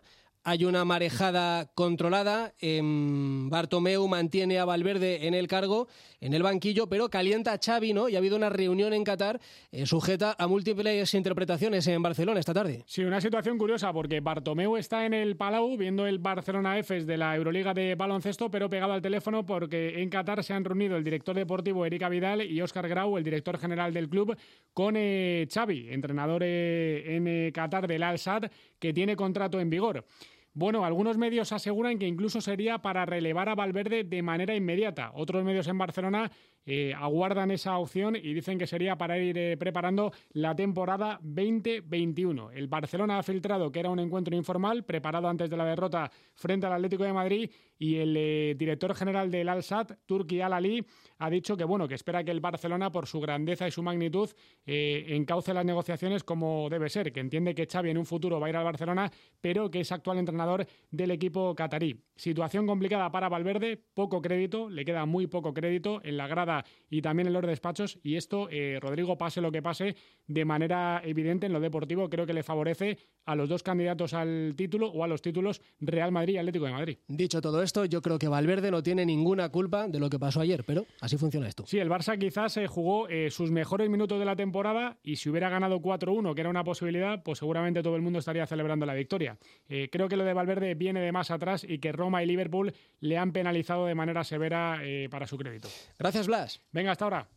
hay una marejada controlada. Bartomeu mantiene a Valverde en el cargo, en el banquillo, pero calienta a Xavi, ¿no? Y ha habido una reunión en Qatar sujeta a múltiples interpretaciones en Barcelona esta tarde. Sí, una situación curiosa porque Bartomeu está en el Palau viendo el Barcelona Efes de la Euroliga de baloncesto, pero pegado al teléfono porque en Qatar se han reunido el director deportivo Erika Vidal y Óscar Grau, el director general del club, con Xavi, entrenador en Qatar del Al-Sadd, que tiene contrato en vigor. Bueno, algunos medios aseguran que incluso sería para relevar a Valverde de manera inmediata. Otros medios en Barcelona aguardan esa opción y dicen que sería para ir preparando la temporada 2021. El Barcelona ha filtrado que era un encuentro informal preparado antes de la derrota frente al Atlético de Madrid, y el director general del Al-Sadd, Turki Al-Ali, ha dicho que bueno, que espera que el Barcelona, por su grandeza y su magnitud, encauce las negociaciones como debe ser, que entiende que Xavi en un futuro va a ir al Barcelona, pero que es actual entrenador del equipo catarí. Situación complicada para Valverde, poco crédito, le queda muy poco crédito en la grada y también en los despachos, y esto, Rodrigo, pase lo que pase, de manera evidente en lo deportivo, creo que le favorece a los dos candidatos al título o a los títulos, Real Madrid y Atlético de Madrid. Dicho todo esto, yo creo que Valverde no tiene ninguna culpa de lo que pasó ayer, pero así funciona esto. Sí, el Barça quizás jugó sus mejores minutos de la temporada, y si hubiera ganado 4-1, que era una posibilidad, pues seguramente todo el mundo estaría celebrando la victoria. Creo que lo de Valverde viene de más atrás y que Roma y Liverpool le han penalizado de manera severa para su crédito. Gracias, Blas. Venga, hasta ahora.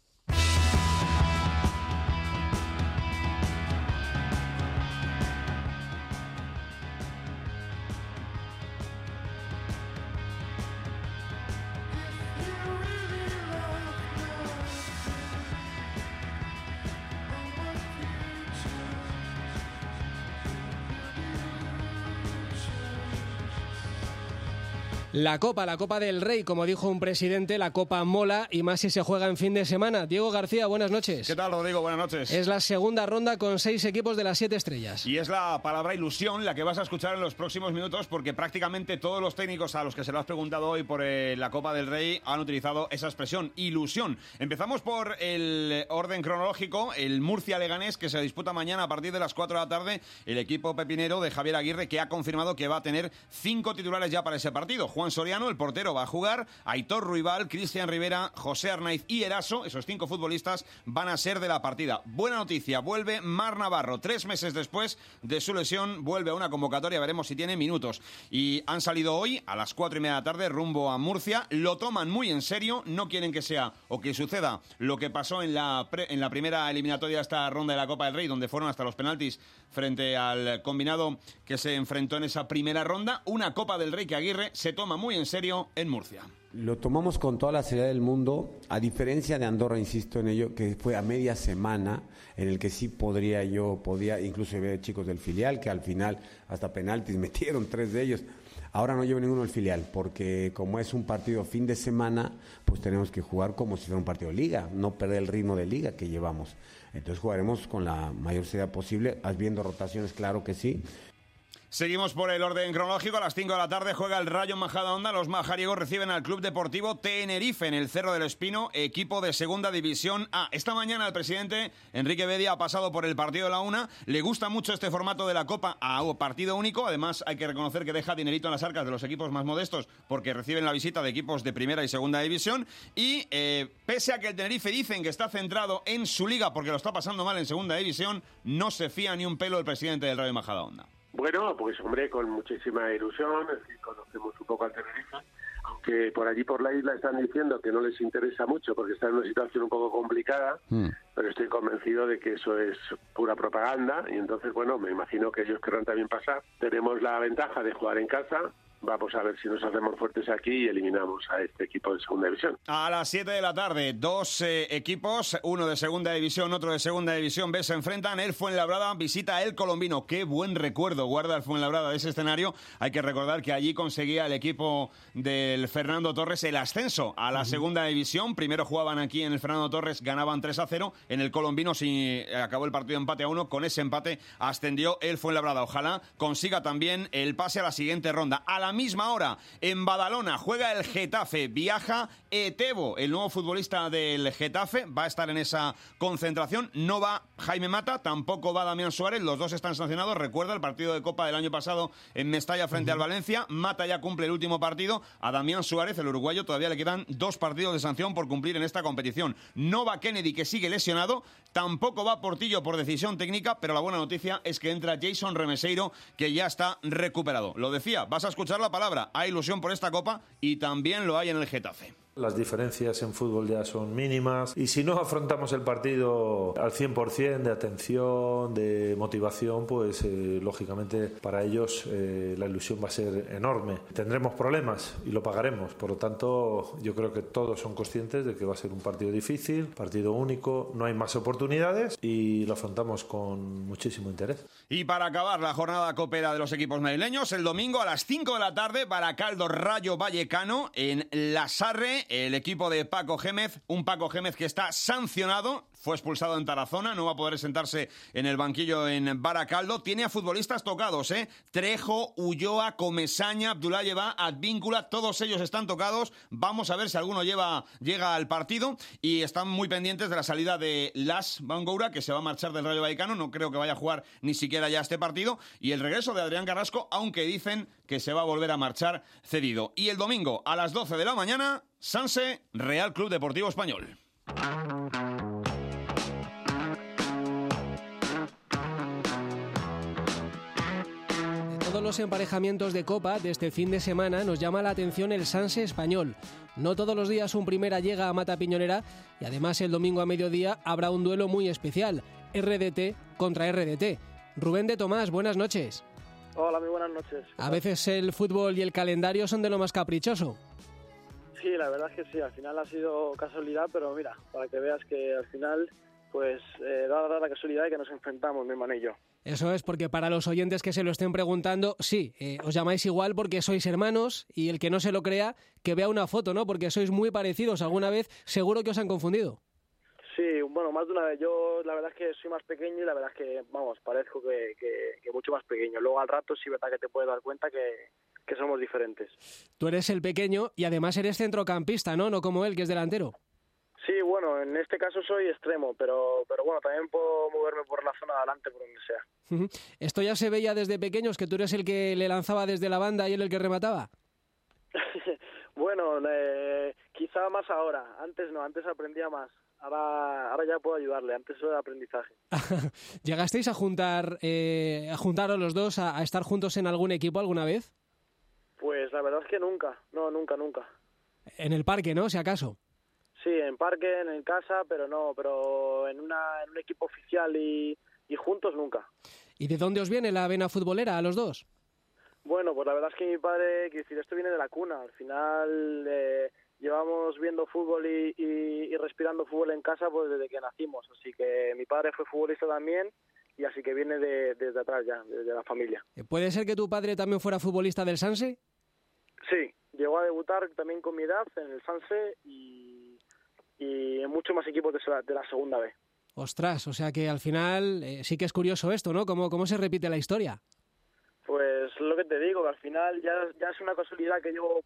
La Copa del Rey, como dijo un presidente, la Copa mola, y más si se juega en fin de semana. Diego García, buenas noches. ¿Qué tal, Rodrigo? Buenas noches. Es la segunda ronda con 6 equipos de las 7 estrellas. Y es la palabra ilusión la que vas a escuchar en los próximos minutos, porque prácticamente todos los técnicos a los que se lo has preguntado hoy por la Copa del Rey han utilizado esa expresión, ilusión. Empezamos por el orden cronológico, el Murcia-Leganés, que se disputa mañana a partir de las 4 de la tarde. El equipo pepinero de Javier Aguirre, que ha confirmado que va a tener 5 titulares ya para ese partido. Juan Soriano, el portero, va a jugar. Aitor Ruibal, Cristian Rivera, José Arnaiz y Eraso, esos 5 futbolistas van a ser de la partida. Buena noticia, vuelve Mar Navarro. 3 meses después de su lesión, vuelve a una convocatoria, veremos si tiene minutos. Y han salido hoy a las 4:30 de la tarde rumbo a Murcia. Lo toman muy en serio, no quieren que sea o que suceda lo que pasó en la primera eliminatoria de esta ronda de la Copa del Rey, donde fueron hasta los penaltis frente al combinado que se enfrentó en esa primera ronda. Una Copa del Rey que Aguirre se toma muy en serio en Murcia. Lo tomamos con toda la seriedad del mundo, a diferencia de Andorra, insisto en ello, que fue a media semana, en el que sí podía incluso ver chicos del filial, que al final hasta penaltis metieron 3 de ellos. Ahora no llevo ninguno del filial, porque como es un partido fin de semana, pues tenemos que jugar como si fuera un partido de liga, no perder el ritmo de liga que llevamos. Entonces jugaremos con la mayor seriedad posible, habiendo rotaciones, claro que sí. Seguimos por el orden cronológico. A las 5 de la tarde juega el Rayo Majadahonda. Los majariegos reciben al Club Deportivo Tenerife en el Cerro del Espino, equipo de Segunda División A. Esta mañana el presidente Enrique Bedia ha pasado por el partido de la una. Le gusta mucho este formato de la Copa a partido único. Además, hay que reconocer que deja dinerito en las arcas de los equipos más modestos, porque reciben la visita de equipos de Primera y Segunda División. Y pese a que el Tenerife dicen que está centrado en su liga porque lo está pasando mal en Segunda División, no se fía ni un pelo el presidente del Rayo Majadahonda. Bueno, pues hombre, con muchísima ilusión, es decir, conocemos un poco al Tenerife, aunque por allí por la isla están diciendo que no les interesa mucho porque están en una situación un poco complicada, pero estoy convencido de que eso es pura propaganda y entonces, bueno, me imagino que ellos querrán también pasar. Tenemos la ventaja de jugar en casa. Vamos a ver si nos hacemos fuertes aquí y eliminamos a este equipo de Segunda División. A las 7 de la tarde, 2 equipos, uno de Segunda División, otro de Segunda División B, se enfrentan. El Fuenlabrada visita a El Colombino. Qué buen recuerdo guarda el Fuenlabrada de ese escenario. Hay que recordar que allí conseguía el equipo del Fernando Torres el ascenso a la Segunda División. Primero jugaban aquí en el Fernando Torres, ganaban 3-0. En el Colombino acabó el partido empate a 1. Con ese empate ascendió el Fuenlabrada. Ojalá consiga también el pase a la siguiente ronda. A la la misma hora, en Badalona, juega el Getafe, viaja Etebo, el nuevo futbolista del Getafe, va a estar en esa concentración. No va Jaime Mata, tampoco va Damián Suárez, los dos están sancionados. Recuerda el partido de Copa del año pasado en Mestalla frente al Valencia. Mata ya cumple el último partido. A Damián Suárez, el uruguayo, todavía le quedan 2 partidos de sanción por cumplir en esta competición. No va Kennedy, que sigue lesionado. Tampoco va Portillo por decisión técnica, pero la buena noticia es que entra Jason Remeseiro, que ya está recuperado. Lo decía, vas a escuchar la palabra. Hay ilusión por esta Copa y también lo hay en el Getafe. Las diferencias en fútbol ya son mínimas y si no afrontamos el partido al 100% de atención, de motivación, pues lógicamente para ellos la ilusión va a ser enorme. Tendremos problemas y lo pagaremos, por lo tanto yo creo que todos son conscientes de que va a ser un partido difícil, partido único, no hay más oportunidades y lo afrontamos con muchísimo interés. Y para acabar la jornada copera de los equipos madrileños, el domingo a las 5 de la tarde, Baracaldo Rayo Vallecano en La Sarre. El equipo de Paco Gémez, un Paco Gémez que está sancionado, fue expulsado en Tarazona, no va a poder sentarse en el banquillo en Baracaldo. Tiene a futbolistas tocados, Trejo, Ulloa, Comesaña, Abdulayeva, Advíncula, todos ellos están tocados. Vamos a ver si alguno llega al partido y están muy pendientes de la salida de Las Bangoura, que se va a marchar del Rayo Vallecano, no creo que vaya a jugar ni siquiera ya este partido, y el regreso de Adrián Carrasco, aunque dicen que se va a volver a marchar cedido. Y el domingo a las 12 de la mañana, Sanse, Real Club Deportivo Español. Todos los emparejamientos de Copa de este fin de semana nos llama la atención el Sanse Español. No todos los días un primera llega a Mata Piñonera y además el domingo a mediodía habrá un duelo muy especial, RDT contra RDT. Rubén de Tomás, buenas noches. Hola, muy buenas noches. A veces el fútbol y el calendario son de lo más caprichoso. Sí, la verdad es que sí, al final ha sido casualidad, pero mira, para que veas que al final pues da la casualidad de que nos enfrentamos, mi hermano y yo. Eso es, porque para los oyentes que se lo estén preguntando, sí, os llamáis igual porque sois hermanos y el que no se lo crea, que vea una foto, ¿no? Porque sois muy parecidos. ¿Alguna vez seguro que os han confundido? Sí, bueno, más de una vez. Yo la verdad es que soy más pequeño y la verdad es que, vamos, parezco que mucho más pequeño. Luego al rato sí, verdad que te puedes dar cuenta que somos diferentes. Tú eres el pequeño y además eres centrocampista, ¿no? No como él, que es delantero. Sí, bueno, en este caso soy extremo, pero bueno, también puedo moverme por la zona de adelante, por donde sea. ¿Esto ya se veía desde pequeños, que tú eres el que le lanzaba desde la banda y él el que remataba? Bueno, quizá más ahora. Antes no, antes aprendía más. Ahora ya puedo ayudarle, antes eso era aprendizaje. ¿Llegasteis a juntaros los dos, a estar juntos en algún equipo alguna vez? Pues la verdad es que nunca, nunca. En el parque, ¿no? Si acaso. Sí, en parque, en casa, pero en un equipo oficial y juntos nunca. ¿Y de dónde os viene la vena futbolera a los dos? Bueno, pues la verdad es que mi padre, quiero decir, esto viene de la cuna. Al final llevamos viendo fútbol y respirando fútbol en casa pues desde que nacimos. Así que mi padre fue futbolista también y así que viene desde atrás ya, desde la familia. ¿Puede ser que tu padre también fuera futbolista del Sanse? Sí, llegó a debutar también con mi edad en el Sanse y en muchos más equipos de la segunda B. Ostras, o sea que al final sí que es curioso esto, ¿no? ¿Cómo se repite la historia? Pues lo que te digo, que al final ya es una casualidad que yo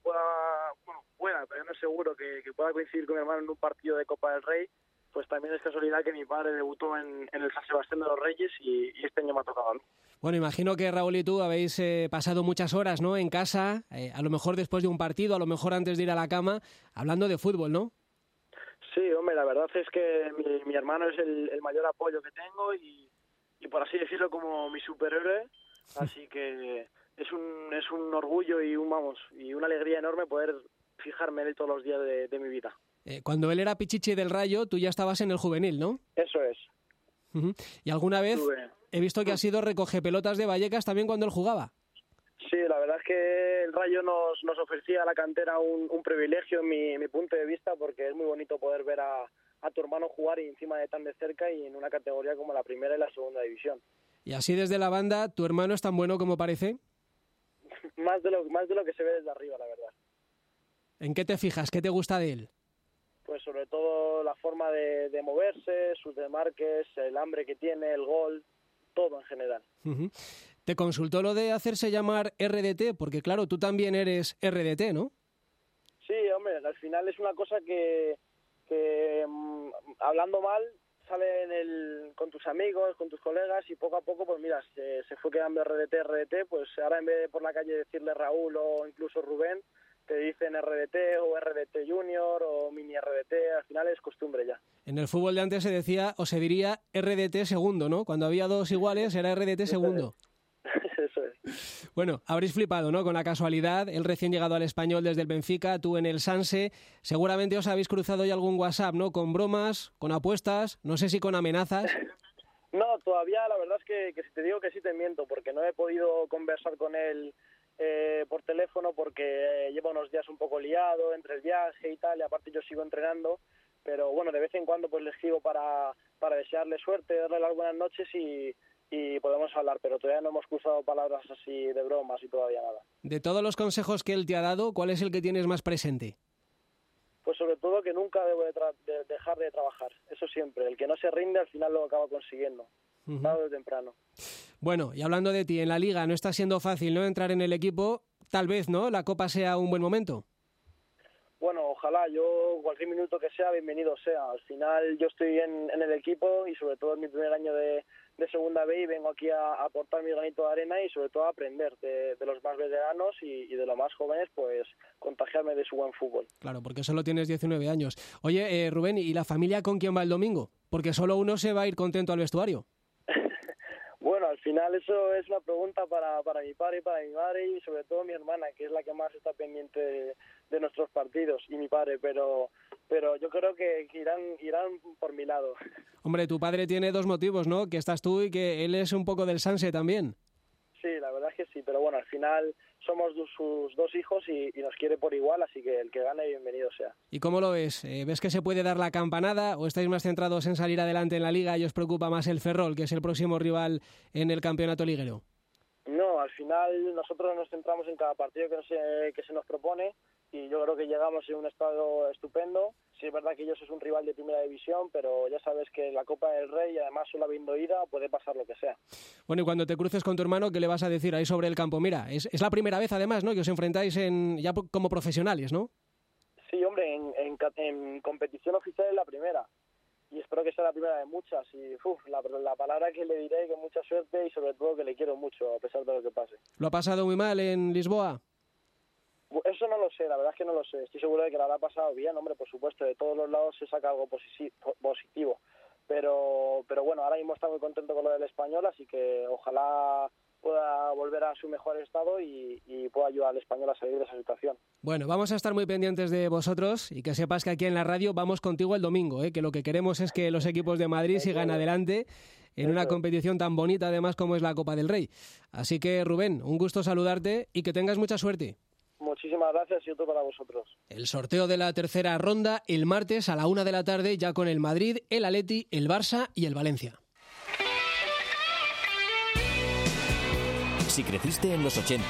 pueda, pero yo no es seguro que pueda coincidir con mi hermano en un partido de Copa del Rey, pues también es casualidad que mi padre debutó en el San Sebastián de los Reyes y este año me ha tocado a mí. Bueno, imagino que Raúl y tú habéis pasado muchas horas, ¿no? En casa, a lo mejor después de un partido, a lo mejor antes de ir a la cama, hablando de fútbol, ¿no? Sí, hombre, la verdad es que mi hermano es el mayor apoyo que tengo y por así decirlo como mi superhéroe, así que es un orgullo y una alegría enorme poder fijarme en él todos los días de mi vida. Cuando él era pichichi del Rayo, tú ya estabas en el juvenil, ¿no? Eso es. ¿Y alguna vez he visto que has sido recogepelotas de Vallecas también cuando él jugaba? Sí, la verdad es que el Rayo nos ofrecía a la cantera un privilegio en mi punto de vista, porque es muy bonito poder ver a tu hermano jugar y encima de tan de cerca y en una categoría como la primera y la segunda división. Y así desde la banda, ¿tu hermano es tan bueno como parece? más de lo que se ve desde arriba, la verdad. ¿En qué te fijas? ¿Qué te gusta de él? Pues sobre todo la forma de moverse, sus desmarques, el hambre que tiene, el gol, todo en general. ¿Te consultó lo de hacerse llamar RDT? Porque claro, tú también eres RDT, ¿no? Sí, hombre, al final es una cosa que hablando mal sale con tus amigos, con tus colegas, y poco a poco, pues mira, se fue quedando RDT, pues ahora en vez de por la calle decirle Raúl o incluso Rubén, te dicen RDT o RDT Junior o Mini RDT, al final es costumbre ya. En el fútbol de antes se decía, o se diría RDT segundo, ¿no? Cuando había dos iguales era RDT segundo. Eso es. Bueno, habréis flipado, ¿no? Con la casualidad, el recién llegado al Español desde el Benfica, tú en el Sanse, seguramente os habéis cruzado ya algún WhatsApp, ¿no? Con bromas, con apuestas, no sé si con amenazas. No, todavía la verdad es que si te digo que sí te miento, porque no he podido conversar con él por teléfono porque lleva unos días un poco liado entre el viaje y tal, y aparte yo sigo entrenando, pero bueno, de vez en cuando pues le escribo para desearle suerte, darle las buenas noches y podemos hablar, pero todavía no hemos cruzado palabras así de bromas y todavía nada. De todos los consejos que él te ha dado, ¿cuál es el que tienes más presente? Pues sobre todo que nunca debo de dejar de trabajar, eso siempre. El que no se rinde al final lo acaba consiguiendo, tarde o temprano. Bueno, y hablando de ti, en la Liga no está siendo fácil, ¿no?, entrar en el equipo, tal vez, ¿no?, la Copa sea un buen momento. Bueno, ojalá, yo cualquier minuto que sea, bienvenido sea. Al final yo estoy en el equipo y sobre todo es mi primer año de Segunda B y vengo aquí a aportar mi granito de arena y sobre todo a aprender de los más veteranos y de los más jóvenes, pues contagiarme de su buen fútbol. Claro, porque solo tienes 19 años. Oye, Rubén, ¿y la familia con quién va el domingo? Porque solo uno se va a ir contento al vestuario. Bueno, al final eso es una pregunta para mi padre y para mi madre y sobre todo mi hermana, que es la que más está pendiente de nuestros partidos, y mi padre, pero yo creo que irán por mi lado. Hombre, tu padre tiene dos motivos, ¿no? Que estás tú y que él es un poco del Sanse también. Sí, la verdad es que sí, pero bueno, al final somos sus dos hijos y nos quiere por igual, así que el que gane, bienvenido sea. ¿Y cómo lo ves? ¿Ves que se puede dar la campanada o estáis más centrados en salir adelante en la Liga y os preocupa más el Ferrol, que es el próximo rival en el campeonato liguero? No, al final nosotros nos centramos en cada partido que se nos propone y yo creo que llegamos en un estado estupendo. Sí, es verdad que ellos es un rival de primera división, pero ya sabes que la Copa del Rey, además solo habiendo ida, puede pasar lo que sea. Bueno, y cuando te cruces con tu hermano, ¿qué le vas a decir ahí sobre el campo? Mira, es la primera vez además, ¿no?, que os enfrentáis ya como profesionales, ¿no? Sí, hombre, en competición oficial es la primera. Y espero que sea la primera de muchas. Y la palabra que le diré, que mucha suerte y sobre todo que le quiero mucho, a pesar de lo que pase. ¿Lo ha pasado muy mal en Lisboa? Eso no lo sé, la verdad es que no lo sé. Estoy seguro de que la habrá pasado bien, hombre, por supuesto. De todos los lados se saca algo positivo. Pero bueno, ahora mismo está muy contento con lo del Español, así que ojalá pueda volver a su mejor estado y pueda ayudar al Español a salir de esa situación. Bueno, vamos a estar muy pendientes de vosotros y que sepas que aquí en la radio vamos contigo el domingo, que lo que queremos es que los equipos de Madrid sigan adelante en una competición tan bonita además como es la Copa del Rey. Así que, Rubén, un gusto saludarte y que tengas mucha suerte. Muchísimas gracias y otro para vosotros. El sorteo de la tercera ronda el martes a la 1 de la tarde, ya con el Madrid, el Atleti, el Barça y el Valencia. Si creciste en los 80,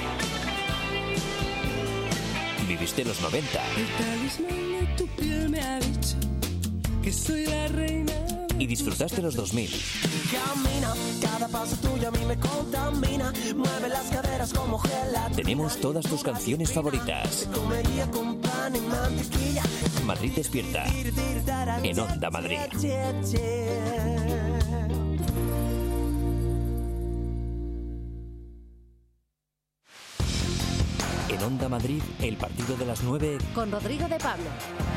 viviste los 90 El talismán de tu piel me ha dicho que soy la reina y disfrutaste los 2000. Camina, cada paso tuyo a mí me contamina. Mueve las caderas como gelatina. Tenemos todas tus canciones favoritas. Comería con pan y mantequilla. Madrid despierta en Onda Madrid. En Onda Madrid, el partido de las 9 con Rodrigo de Pablo.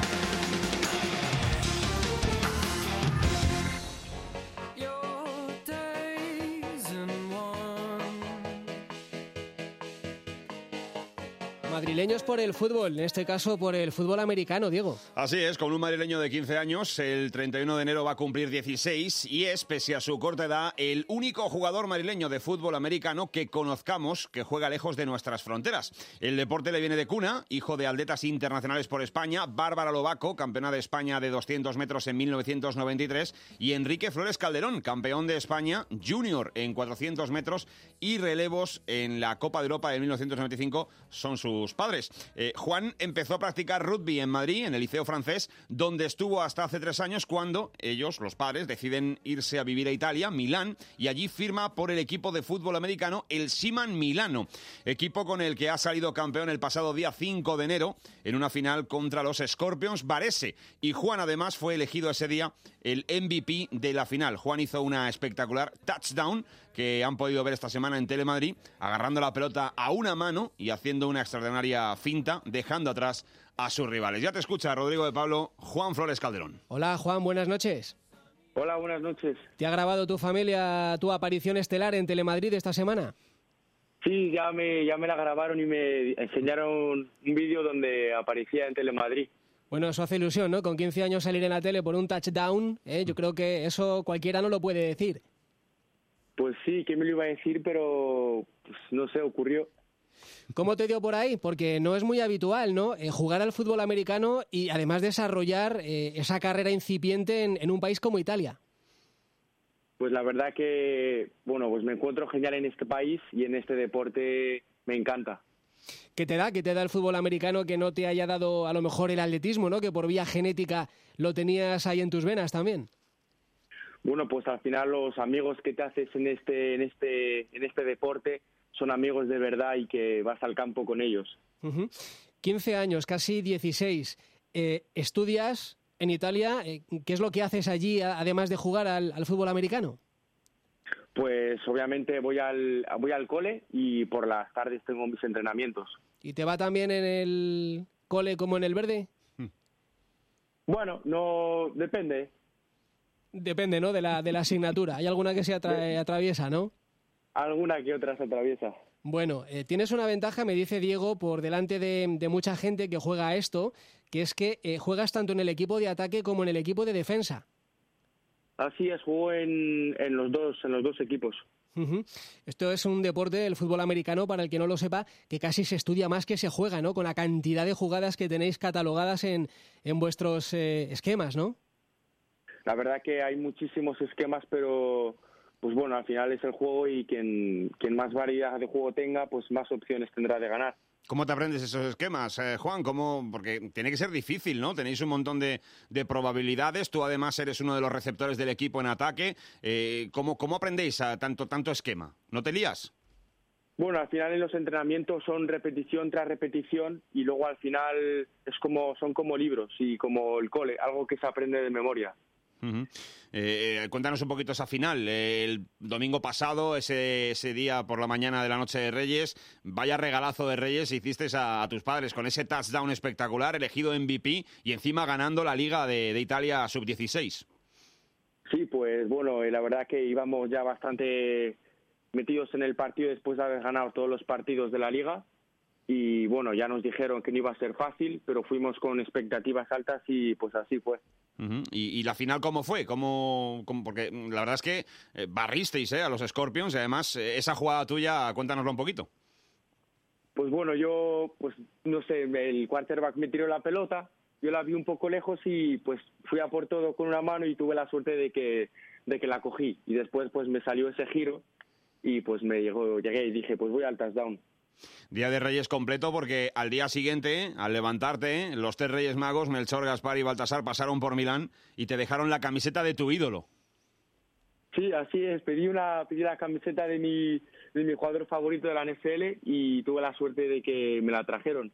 Madrileños por el fútbol, en este caso por el fútbol americano, Diego. Así es, con un madrileño de 15 años, el 31 de enero va a cumplir 16 y es, pese a su corta edad, el único jugador madrileño de fútbol americano que conozcamos que juega lejos de nuestras fronteras. El deporte le viene de cuna, hijo de atletas internacionales por España, Bárbara Lobaco, campeona de España de 200 metros en 1993, y Enrique Flores Calderón, campeón de España junior en 400 metros y relevos en la Copa de Europa de 1995, son sus sus padres. Juan empezó a practicar rugby en Madrid, en el Liceo Francés, donde estuvo hasta hace 3 años, cuando ellos, los padres, deciden irse a vivir a Italia, Milán, y allí firma por el equipo de fútbol americano, el Siman Milano, equipo con el que ha salido campeón el pasado día 5 de enero en una final contra los Scorpions Varese. Y Juan además fue elegido ese día el MVP de la final. Juan hizo una espectacular touchdown que han podido ver esta semana en Telemadrid, agarrando la pelota a una mano y haciendo una extraordinaria finta, dejando atrás a sus rivales. Ya te escucha Rodrigo de Pablo, Juan Flores Calderón. Hola Juan, buenas noches. Hola, buenas noches. ¿Te ha grabado tu familia tu aparición estelar en Telemadrid esta semana? Sí, ya me la grabaron y me enseñaron un vídeo donde aparecía en Telemadrid. Bueno, eso hace ilusión, ¿no? Con 15 años salir en la tele por un touchdown, yo creo que eso cualquiera no lo puede decir. Pues sí, ¿quién me lo iba a decir? Pero, pues, no sé, ocurrió. ¿Cómo te dio por ahí? Porque no es muy habitual, ¿no? Jugar al fútbol americano y además desarrollar esa carrera incipiente en un país como Italia. Pues la verdad que, bueno, pues me encuentro genial en este país y en este deporte me encanta. ¿Qué te da? ¿Qué te da el fútbol americano que no te haya dado a lo mejor el atletismo, ¿no? Que por vía genética lo tenías ahí en tus venas también. Bueno, pues al final los amigos que te haces en este deporte son amigos de verdad y que vas al campo con ellos. 15 años, casi 16. ¿Estudias en Italia? ¿Qué es lo que haces allí, además de jugar al fútbol americano? Pues obviamente voy al cole y por las tardes tengo mis entrenamientos. ¿Y te va también en el cole como en el verde? Bueno, no, depende. Depende, ¿no? De la asignatura. Hay alguna que se atraviesa, ¿no? Alguna que otra se atraviesa. Bueno, tienes una ventaja, me dice Diego, por delante de mucha gente que juega a esto, que es que juegas tanto en el equipo de ataque como en el equipo de defensa. Así es, juego en los dos equipos. Esto es un deporte, el fútbol americano, para el que no lo sepa, que casi se estudia más que se juega, ¿no? Con la cantidad de jugadas que tenéis catalogadas en vuestros esquemas, ¿no? La verdad que hay muchísimos esquemas, pero pues bueno, al final es el juego y quien más variedad de juego tenga, pues más opciones tendrá de ganar. ¿Cómo te aprendes esos esquemas, Juan? Porque tiene que ser difícil, ¿no? Tenéis un montón de probabilidades. Tú además eres uno de los receptores del equipo en ataque. ¿Cómo aprendéis a tanto esquema? ¿No te lías? Bueno, al final en los entrenamientos son repetición tras repetición y luego al final son como libros y como el cole, algo que se aprende de memoria. Cuéntanos un poquito esa final. El domingo pasado, ese día por la mañana de la noche de Reyes, vaya regalazo de Reyes hiciste a tus padres con ese touchdown espectacular, elegido MVP y encima ganando la Liga de Italia Sub-16. Sí, pues bueno, la verdad que íbamos ya bastante metidos en el partido después de haber ganado todos los partidos de la Liga y bueno, ya nos dijeron que no iba a ser fácil, pero fuimos con expectativas altas y pues así fue. ¿Y la final cómo fue? Porque la verdad es que barristeis a los Scorpions y además esa jugada tuya, cuéntanoslo un poquito. Pues bueno, yo, pues no sé, el quarterback me tiró la pelota, yo la vi un poco lejos y pues fui a por todo con una mano y tuve la suerte de que la cogí y después pues me salió ese giro y pues llegué y dije pues voy al touchdown. Día de Reyes completo porque al día siguiente, al levantarte, los 3 Reyes Magos, Melchor, Gaspar y Baltasar, pasaron por Milán y te dejaron la camiseta de tu ídolo. Sí, así es. Pedí la camiseta de mi jugador favorito de la NFL y tuve la suerte de que me la trajeron.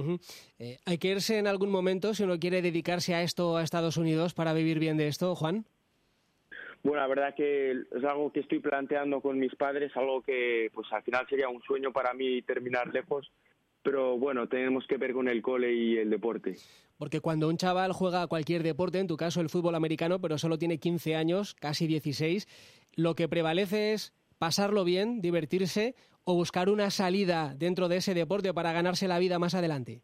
¿Hay que irse en algún momento si uno quiere dedicarse a esto a Estados Unidos para vivir bien de esto, Juan? Bueno, la verdad que es algo que estoy planteando con mis padres, algo que pues al final sería un sueño para mí terminar lejos, pero bueno, tenemos que ver con el cole y el deporte. Porque cuando un chaval juega cualquier deporte, en tu caso el fútbol americano, pero solo tiene 15 años, casi 16, lo que prevalece es pasarlo bien, divertirse o buscar una salida dentro de ese deporte para ganarse la vida más adelante.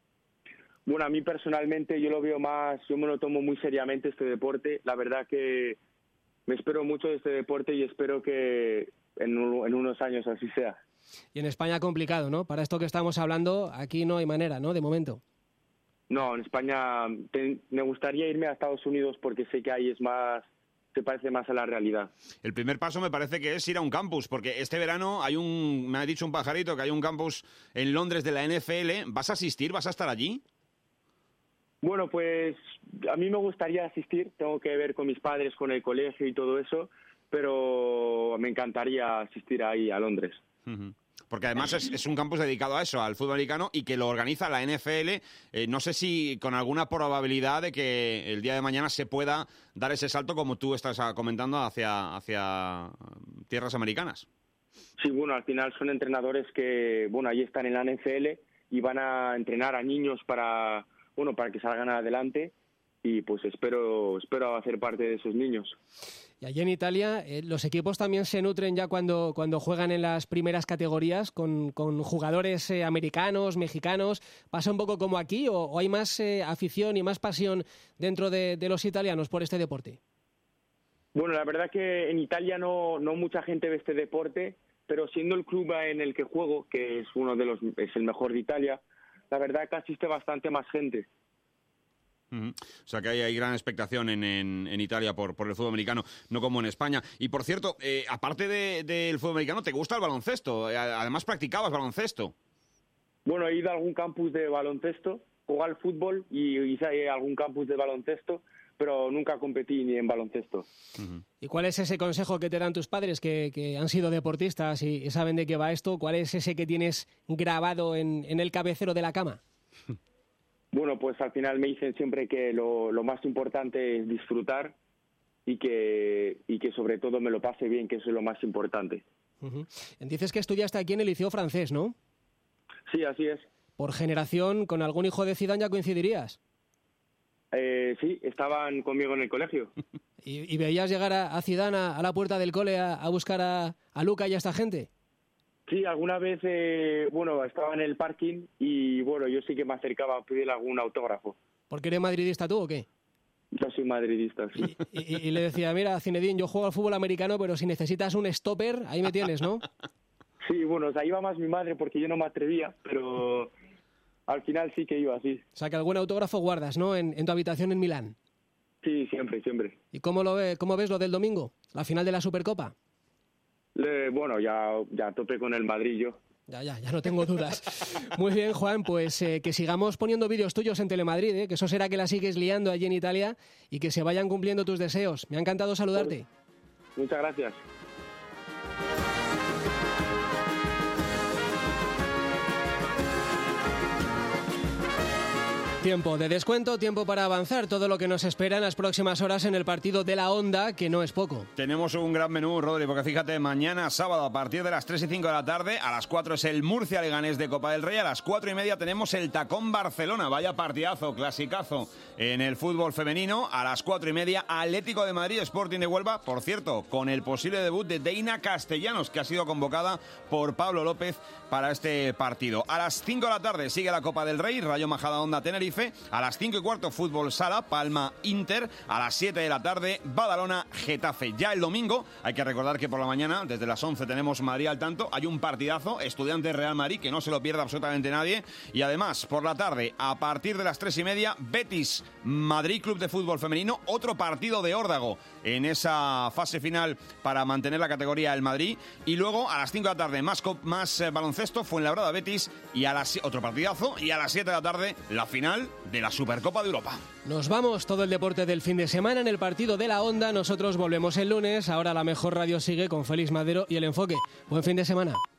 Bueno, a mí personalmente yo me lo tomo muy seriamente este deporte, la verdad que me espero mucho de este deporte y espero que en unos años así sea. Y en España complicado, ¿no? Para esto que estamos hablando, aquí no hay manera, ¿no? De momento. No, en España me gustaría irme a Estados Unidos porque sé que ahí se parece más a la realidad. El primer paso me parece que es ir a un campus, porque este verano me ha dicho un pajarito que hay un campus en Londres de la NFL. ¿Vas a asistir? ¿Vas a estar allí? Bueno, pues a mí me gustaría asistir, tengo que ver con mis padres, con el colegio y todo eso, pero me encantaría asistir ahí a Londres. Uh-huh. Porque además es un campus dedicado a eso, al fútbol americano, y que lo organiza la NFL. No sé si con alguna probabilidad de que el día de mañana se pueda dar ese salto, como tú estás comentando, hacia tierras americanas. Sí, bueno, al final son entrenadores que, bueno, ahí están en la NFL y van a entrenar a niños para que salgan adelante, y pues espero hacer parte de esos niños. Y allí en Italia los equipos también se nutren ya cuando juegan en las primeras categorías con jugadores americanos, mexicanos. ¿Pasa un poco como aquí o hay más afición y más pasión dentro de los italianos por este deporte? Bueno, la verdad que en Italia no mucha gente ve este deporte, pero siendo el club en el que juego, que es es el mejor de Italia, la verdad que asiste bastante más gente. Uh-huh. O sea que hay gran expectación en Italia por el fútbol americano, no como en España. Y por cierto, aparte del fútbol americano, ¿te gusta el baloncesto? Además practicabas baloncesto. Bueno, he ido a algún campus de baloncesto, jugué al fútbol y hice algún campus de baloncesto, pero nunca competí ni en baloncesto. Uh-huh. ¿Y cuál es ese consejo que te dan tus padres que han sido deportistas y saben de qué va esto? ¿Cuál es ese que tienes grabado en el cabecero de la cama? Bueno, pues al final me dicen siempre que lo más importante es disfrutar y que sobre todo me lo pase bien, que eso es lo más importante. Uh-huh. Dices que estudiaste aquí en el Liceo Francés, ¿no? Sí, así es. ¿Por generación con algún hijo de Zidane ya coincidirías? Sí, estaban conmigo en el colegio. ¿Y veías llegar a Zidane a la puerta del cole a buscar a Luca y a esta gente? Sí, alguna vez, estaba en el parking y, yo sí que me acercaba a pedir algún autógrafo. ¿Porque eres madridista tú o qué? Yo soy madridista, sí. Y le decía, mira, Zinedine, yo juego al fútbol americano, pero si necesitas un stopper, ahí me tienes, ¿no? Sí, iba más mi madre porque yo no me atrevía, pero al final sí que iba, sí. O sea, que algún autógrafo guardas, ¿no?, en tu habitación en Milán. Sí, siempre. ¿Y cómo ves lo del domingo? ¿La final de la Supercopa? Ya topé con el Madrid yo. Ya no tengo dudas. Muy bien, Juan, pues que sigamos poniendo vídeos tuyos en Telemadrid, que eso será que la sigues liando allí en Italia y que se vayan cumpliendo tus deseos. Me ha encantado saludarte. Muchas gracias. Tiempo de descuento, tiempo para avanzar, todo lo que nos espera en las próximas horas en el partido de la Onda, que no es poco. Tenemos un gran menú, Rodri, porque fíjate, mañana sábado a partir de las 3 y 5 de la tarde, a las 4 es el Murcia-Leganés de Copa del Rey, a las 4 y media tenemos el Tacón-Barcelona, vaya partidazo, clasicazo en el fútbol femenino, a las 4 y media Atlético de Madrid, Sporting de Huelva, por cierto, con el posible debut de Deina Castellanos, que ha sido convocada por Pablo López para este partido. A las 5 de la tarde sigue la Copa del Rey, Rayo Majadahonda Tenerife. A las 5 y cuarto Fútbol Sala, Palma Inter. A las 7 de la tarde Badalona Getafe. Ya el domingo, hay que recordar que por la mañana, desde las 11 tenemos Madrid al tanto. Hay un partidazo, Estudiantes Real Madrid, que no se lo pierda absolutamente nadie. Y además, por la tarde, a partir de las 3 y media, Betis Madrid Club de Fútbol Femenino. Otro partido de órdago en esa fase final para mantener la categoría del Madrid. Y luego, a las 5 de la tarde, más baloncesto, Fuenlabrada Betis. Y otro partidazo. Y a las 7 de la tarde, la final de la Supercopa de Europa. Nos vamos, todo el deporte del fin de semana en el partido de la Onda. Nosotros volvemos el lunes. Ahora la mejor radio sigue con Félix Madero y El Enfoque. Buen fin de semana.